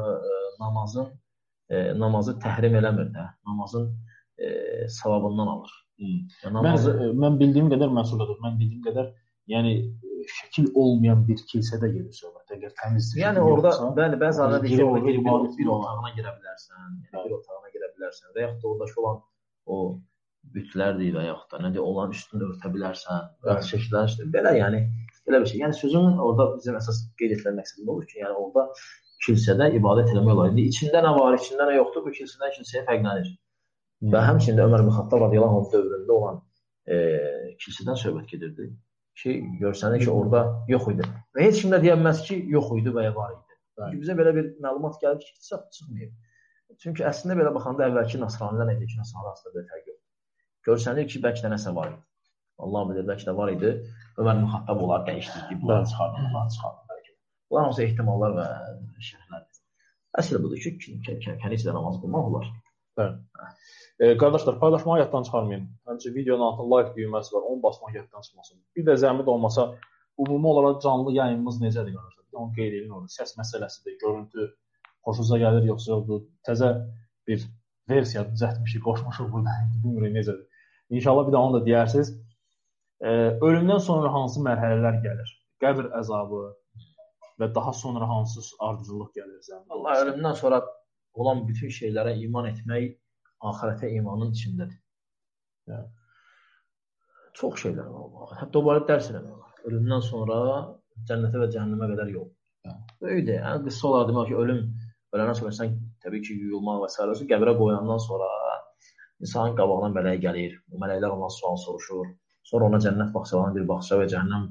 namazı təhrim eləmir də. Namazın savabından alır. Mən bildiyim qədər, yəni, şəkil olmayan bir kilsədə gedir söhbət. Əgər təmizlik yəni, orada, bəli, bəzi arada bir otağına girə bilərsən, və yaxud da oradakı olan o bütlərdir və yaxud da nədir, onların üstündə örtə bilərsən, bəzi şəkillərin üstündə. Belə, yəni, belə bir şey. Yəni, sözümün orada bizim əsas qeyd etmə məqsədim olur ki, yəni, orada kilsədə ibadət eləmək olar. İndi içində nə var, içində nə yoxdur, bu kilsədən kilsəyə fərqlənir. Və həmçində Ömər ibn Xattab radiyallahu anh dövründə olan kilsədən söhbət gedirdi ki, görsənir ki, orada yox idi. Və heç kim də deyəməz ki, yox idi və ya var idi. Çünki bizə belə bir məlumat gəlib ki, çıxmayıb. Çünki əslində belə baxanda əvvəlki nasranilər nə idi ki, nasranlar aslında belə fərq yoxdur. Görsənir ki, bəlkə də nəsə var idi. Allah bilir, bəlkə də var idi. Ömər ibn Xattab onlar dəyişdirdi, bunları çıxardı. Bunlar hansı ehtimallar və şərhlərdir. Əsl budur ki, kənisdə namaz qılmaq olar. Qardaşlar, paylaşmağı yaddan çıxarmayın. Həmçə videonun altında like düyməsi var, onu basmaq yaddan çıxmasın. Bir də zəhmət olmasa, ümumi olaraq canlı yayınımız necədir qardaşlar? Onu qeyd edin orada. Səs məsələsidir, görüntü xoşunuza gəlir, yoxsa yoxdur. Təzə bir versiya düzəltmişik, qoşmuşuq burada. Bilmirik necədir. İnşallah bir də onu da deyərsiniz. Ölümdən sonra hansı mərhələlər gəlir? Qəbr əzabı, və daha sonra hansı ardıcıllıq gəlir zəmin? Allah ölümdən sonra olan bütün şeylərə iman etmək axirətə imanın içindədir. Yəni. Çox şeylər var. Hətta o barədə dərs eləmək var. Ölümdən sonra cənnətə və cəhənnəmə qədər yol. Böyükdür. Yəni qısa olaraq demək ki, öləndən sonra sən təbii ki, yuyulmaq və s. qəbrə qoyandan sonra insanın qabağına mələk gəlir. O mələklər ondan sual soruşur. Sonra ona cənnət bağçalarına bir bağça və cəhənnəm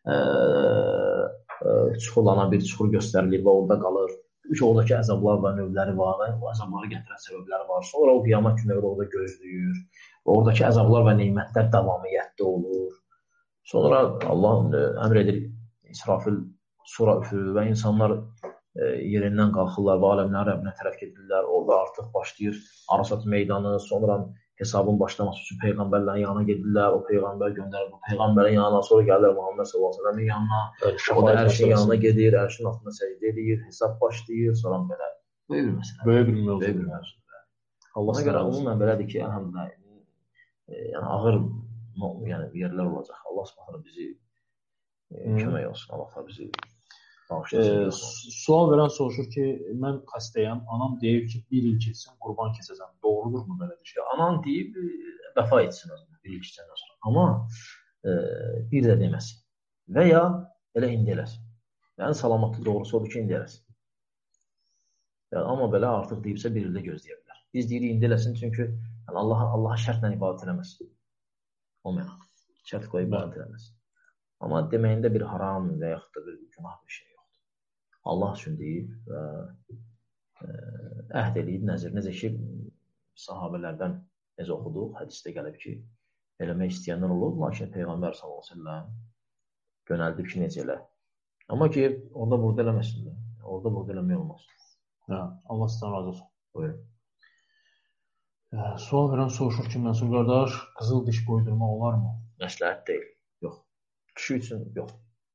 çuxurlanan bir çuxur göstərilir və orada qalır. Oradakı əzablar və növləri var, o əzabları gətirən səbəbləri var. Sonra o qiyamət günləri orada gözləyir. Oradakı əzablar və neymətlər davamiyyətdə olur. Sonra Allah əmr edir, İsrafil sura üfürür və insanlar yerindən qalxırlar və aləmlərin Rəbbinə tərəf gedirlər. Orada artıq başlayır Arasat meydanı, sonra hesabın başlaması üçün peyğəmbərlərin yanına gedirlər. O peyğəmbər göndərir bu peyğəmbərin yanına, sonra gəlirlər Muhammed s.ə.v-in yanına. O da ərşin yanına gedir, ərşin altında səcdə edir, hesab başlayır, sonra belə. Böyük bir məsələ. Böyük bir mövzu. Ona görə umumən belədir ki, yəni ağır yerlər olacaq. Allah s.ə.v bizi kömək olsun. Allah bizi sual verən soruşur ki, mən xəstəyəm, anam deyib ki, bir il keçsin, qurban kəsəcəm. Doğrudurmu belə bir şey? Anan deyib, vəfa etsin bir il keçəndən sonra. Amma bir də deməsin. Və ya elə indi eləsin. Yəni, salamatlı doğrusu odur ki, indi eləsin. Yəni, amma belə artıq deyibsə, bir ildə gözləyə bilər. Biz deyirik, indi eləsin, çünki Allaha şərtlə ibadət eləməz. O mənə. Şərt qoyub ibadət eləməz. Amma deməyində bir haram və yaxud da bir günah bir şey yoxdur. Allah üçün deyib və əhd edib nəzir. Necə ki, sahabələrdən necə oxuduq, hədisdə gəlib ki, eləmək istəyənlər olub, lakin Peyğəmbər s.ə.v yönəldib ki, necə elə. Amma ki, orada burada eləməsinlər. Orada burada eləmək olmaz. Allah sizdən razı olsun. Buyurun. Sual verən soruşur ki, Mənsur qardaş, qızıl diş qoydurmaq olarmı? Məsləhət deyil. Yox. Kişi üçün yox.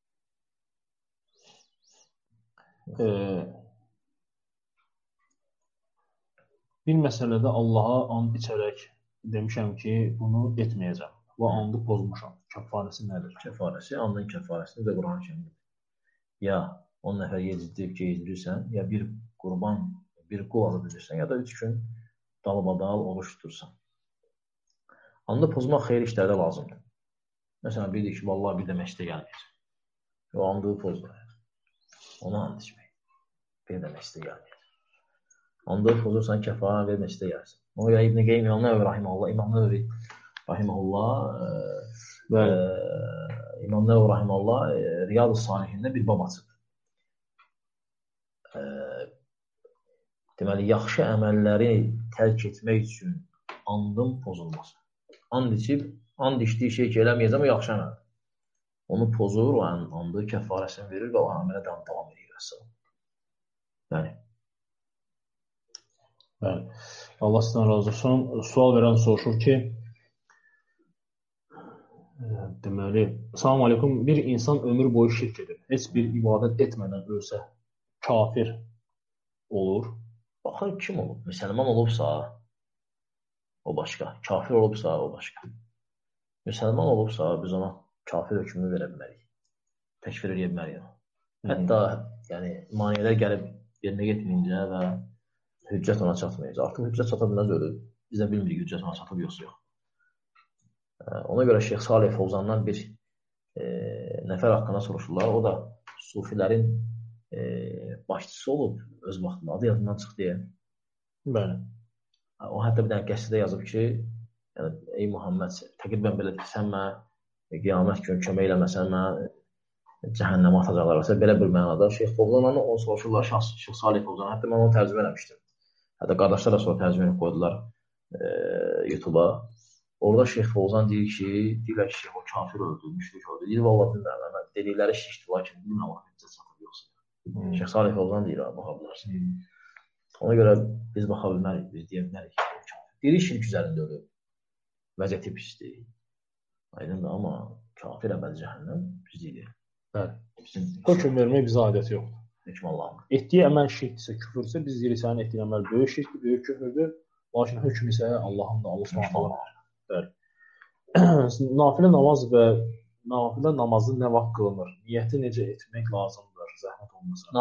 Bir məsələdə Allaha and içərək demişəm ki, bunu etməyəcəm və andı pozmuşam. Kəfarəsi nədir? Kəfarəsi, andın kəfarəsini də Quran kimidir. Ya 10 nəfər yedirirsən, ya bir qurban, bir qul alıb edirsən, ya da 3 gün dalbadal oruç tutursan. Andı pozmaq xeyir işlərdə lazımdır. Məsələn, bir deyir ki, vallahi bir də məşqdə gəlməyəcək. O andığı pozdur. Ona and içmək. Bir də məşqdə gəlməyəcək. Andığı pozursan, kəfarə və məşqdə gəlsin. O ya İbn-i Qeym, İmam Nəvvi Rahiməhullah, İmam Nəvvi Rahiməhullah Riyad-ı Salihində bir bab açıb. Deməli, yaxşı əməlləri tərk etmək üçün andın pozulması. And içdiyi şey ki, eləməyəcəm, o yaxşı əməl. Onu pozur, o andı kəfarəsini verir və o əmələ davam edir. Yəni. Bəli. Allah sizdən razı olsun. Sual verən soruşur ki, deməli, salam aleykum, bir insan ömür boyu şirk edir. Heç bir ibadət etmədən ölsə, kafir olur. Baxır, kim olub? Müsəlman olubsa, o başqa. Kafir olubsa, o başqa. Müsəlman olubsa, biz ona kafir hökmünü verə bilmərik. Təkfir edə bilmərik. Hətta maniyələr gəlib yerinə getməyincə və hüccət ona çatmayacaq. Artıq hüccət çata bilməz ölür. Biz də bilmirik hüccət ona çatıb yoxsa yox. Ona görə Şeyx Salih Fovzandan bir nəfər haqqında soruşurlar. O da sufilərin başçısı olub öz vaxtında. Adı yadından çıxdı deyə. Bəli. O hətta bir dənə qəsidə yazıb ki, ey Muhammed, təqribən belə sən mənə qiyamət günü kömək eləməsən, mənə cəhənnəmə atacaqlarsa, belə bir mənada Şeyx Fovzandan onu soruşurlar, Şeyx Salih Fovzan. Hətta mən onu tərcümə eləmişdim. Hətta qardaşlar da sonra tərcümə qoydular YouTube-a. Orada Şeyx Fovzan deyir ki, deyirlər ki, Şeyx o kafir öldü, müşrik öldü. Deyir, vallahi bilmirəm, dedikləri şişdir, lakin bilmirəm, hüccət çatıb yoxsa. Şeyx Salih Fovzan deyir, baxa bilərsin. Ona görə biz baxa bilmərik, biz deyə bilmərik ki, o kafir. Deyir, şirk üzərində ölüb. Vəziyyəti pisdir. Aydındır, amma kafir əbəd cəhənnəm biz deyirik. Bəli. Hökm vermək bizə adəti yoxdur. Hökm Allah'ın. Etdiyi əməl şirkdirsə, küfürsə, biz deyirik, sənin etdiyin əməl böyük şirkdir, böyük küfürdür. Lakin hökm isə Allahın da, Allah s.ə.v. Bəli. Nafilə namazı nə vaxt qılınır? Niyyəti necə etmək lazımdır? zəhmət olmasa.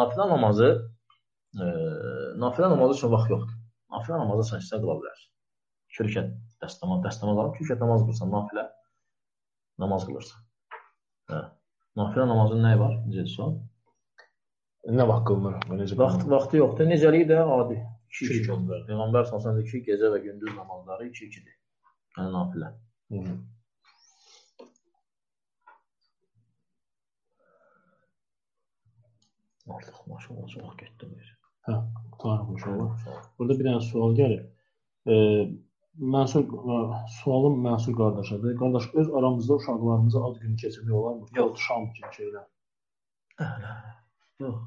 Nafilə namazı üçün vaxt yoxdur. Nafilə namazı sən istə qıla bilərsən. 2 rükət dəstəmaz alıb, 2 rükət namaz qılırsan, nafilə namaz qılırsan. Nafilə namazın nəyi var? Necə son? Nə vaxt qılınır? Vaxtı yoxdur. Necəliyi də adi. 2-2 qılınır. Peyğəmbər sallallahu əleyhi gecə və gündüz namazları 2-2-dir. Yəni nafilə. Artıq maşallah çox getdim. Tarix inşallah. Burada bir dənə sual gəlir. Sualım Mənsur qardaşadır. Qardaş, öz aramızda uşaqlarımıza ad günü keçirmək olarmı? Yox. Şam kimi şeylər. Yox.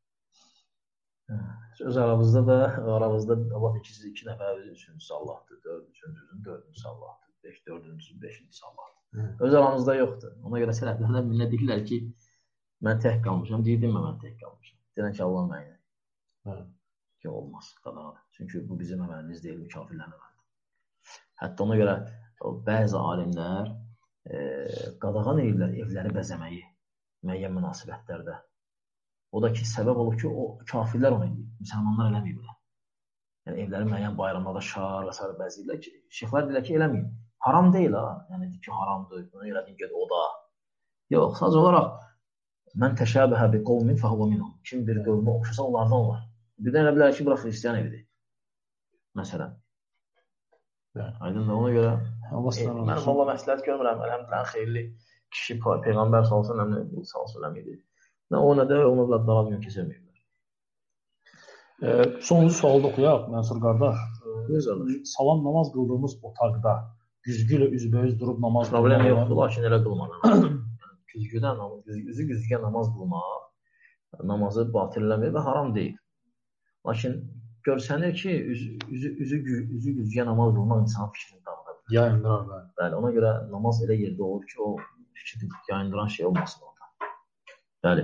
Öz aramızda Allah ikisi 2 nəfər, 3-cüsü Allahdır, 4-cüsün 4-cüsü Allahdır, 4-cüsün 5-cisi Allahdır. Öz aramızda yoxdur. Ona görə sələflərdən birinə deyirlər ki, mən tək qalmışam, deyirdim mən tək qalmışam. Deyirəm ki, Allah mənə. Ki, olmaz, qadağadır. Çünki bu bizim əməlimiz deyil, kafirlərin əməlidir. Hətta ona görə bəzi alimlər qadağan edirlər evləri bəzəməyi müəyyən münasibətlərdə. O da ki, səbəb olur ki, o kafirlər onu edir. Müsəlmanlar eləməyiblər. Yəni, evləri müəyyən bayramlarda şar və s. bəzəyirlər ki, şeyxlər deyirlər ki, eləməyin. Haram deyil, ha. Yəni, deyir ki, haramdır. Bunu elədin, ged o da. Yox, sadəcə olaraq mən təşəbəhə bi qovmin fəhvə minhum. Kim bir qövmə oxşasa, onlardan olar. Bir də elə bilər ki, bura xristiyan evidir. Məsələn. Aydın da ona görə mən valla məsləhət görmürəm. Əlhəmdülillah, xeyirli kişi Peyğəmbər sallallahu idi. Nə o, nə də ona da daha gün keçirməyiblər. Sonuncu sualı da oxuyaq, Mənsur qardaş. Salam namaz qıldığımız otaqda güzgü ilə üzbəüz durub namaz qılmaq. Problem yoxdur, lakin elə qılmadan. Üzü güzgüyə namaz qılmaq namazı batil eləmir və haram deyil. Lakin görsənir ki, üzü güzgüyə namaz qılmaq insanın fikrini dağıdır. Yayındırar. Bəli, ona görə namaz elə yerdə olur ki, o fikri yayındıran şey olmasın orada. Bəli.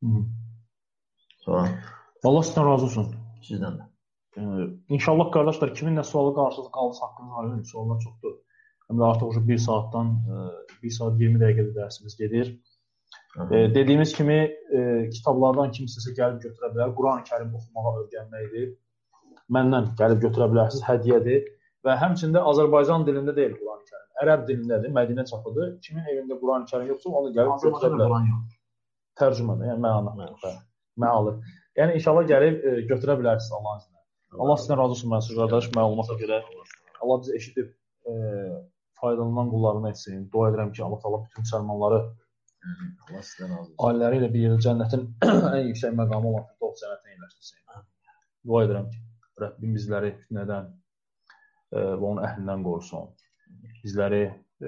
Sonra Allah sizdən razı olsun. Sizdən də. İnşallah qardaşlar, kimin nə sualı qarşınızda qalırsa haqqınız ayrılır. Suallar çoxdur. Həm də artıq 1 saatdan 1 saat 20 dəqiqədə dərsimiz gedir. Dediyimiz kimi kitablardan kim istəsə gəlib götürə bilər. Quran-Kərim oxumağa öyrənməkdir. Məndən gəlib götürə bilərsiniz, hədiyyədir. Və həmçində Azərbaycan dilində deyil Quran-Kərim. Ərəb dilindədir, Mədinə çapıdır. Kimin evində Quran-Kərim yoxsa, onu gəlib götürə bilər. Tərcümədə, yəni mənalı. Yəni inşallah gəlib götürə bilərsiniz Allahın iznilə. Allah sizdən razı olsun Mənsur qardaş, məlumata görə. Allah bizi eşidib faydalanan qullarını etsin. Dua edirəm ki, Allah təala bütün müsəlmanları ailələri ilə bir yerdə cənnətin ən yüksək məqamı olan Firdovs cənnətinə yerləşdirsin. Dua edirəm ki, Rəbbim bizləri fitnədən və onun əhlindən qorusun. Bizləri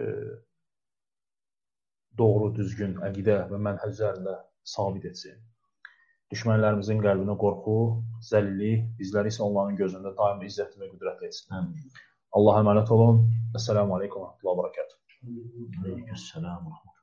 doğru, düzgün əqidə və mənhəc üzərində sabit etsin. Düşmənlərimizin qəlbinə qorxu, zəlillik, bizləri isə onların gözündə daim izzətli və qüdrətli etsin. Allah'a əmanət olun. Esselamu aleykum və rahmetullahi və bərəkatuhu. Aleyküm selam.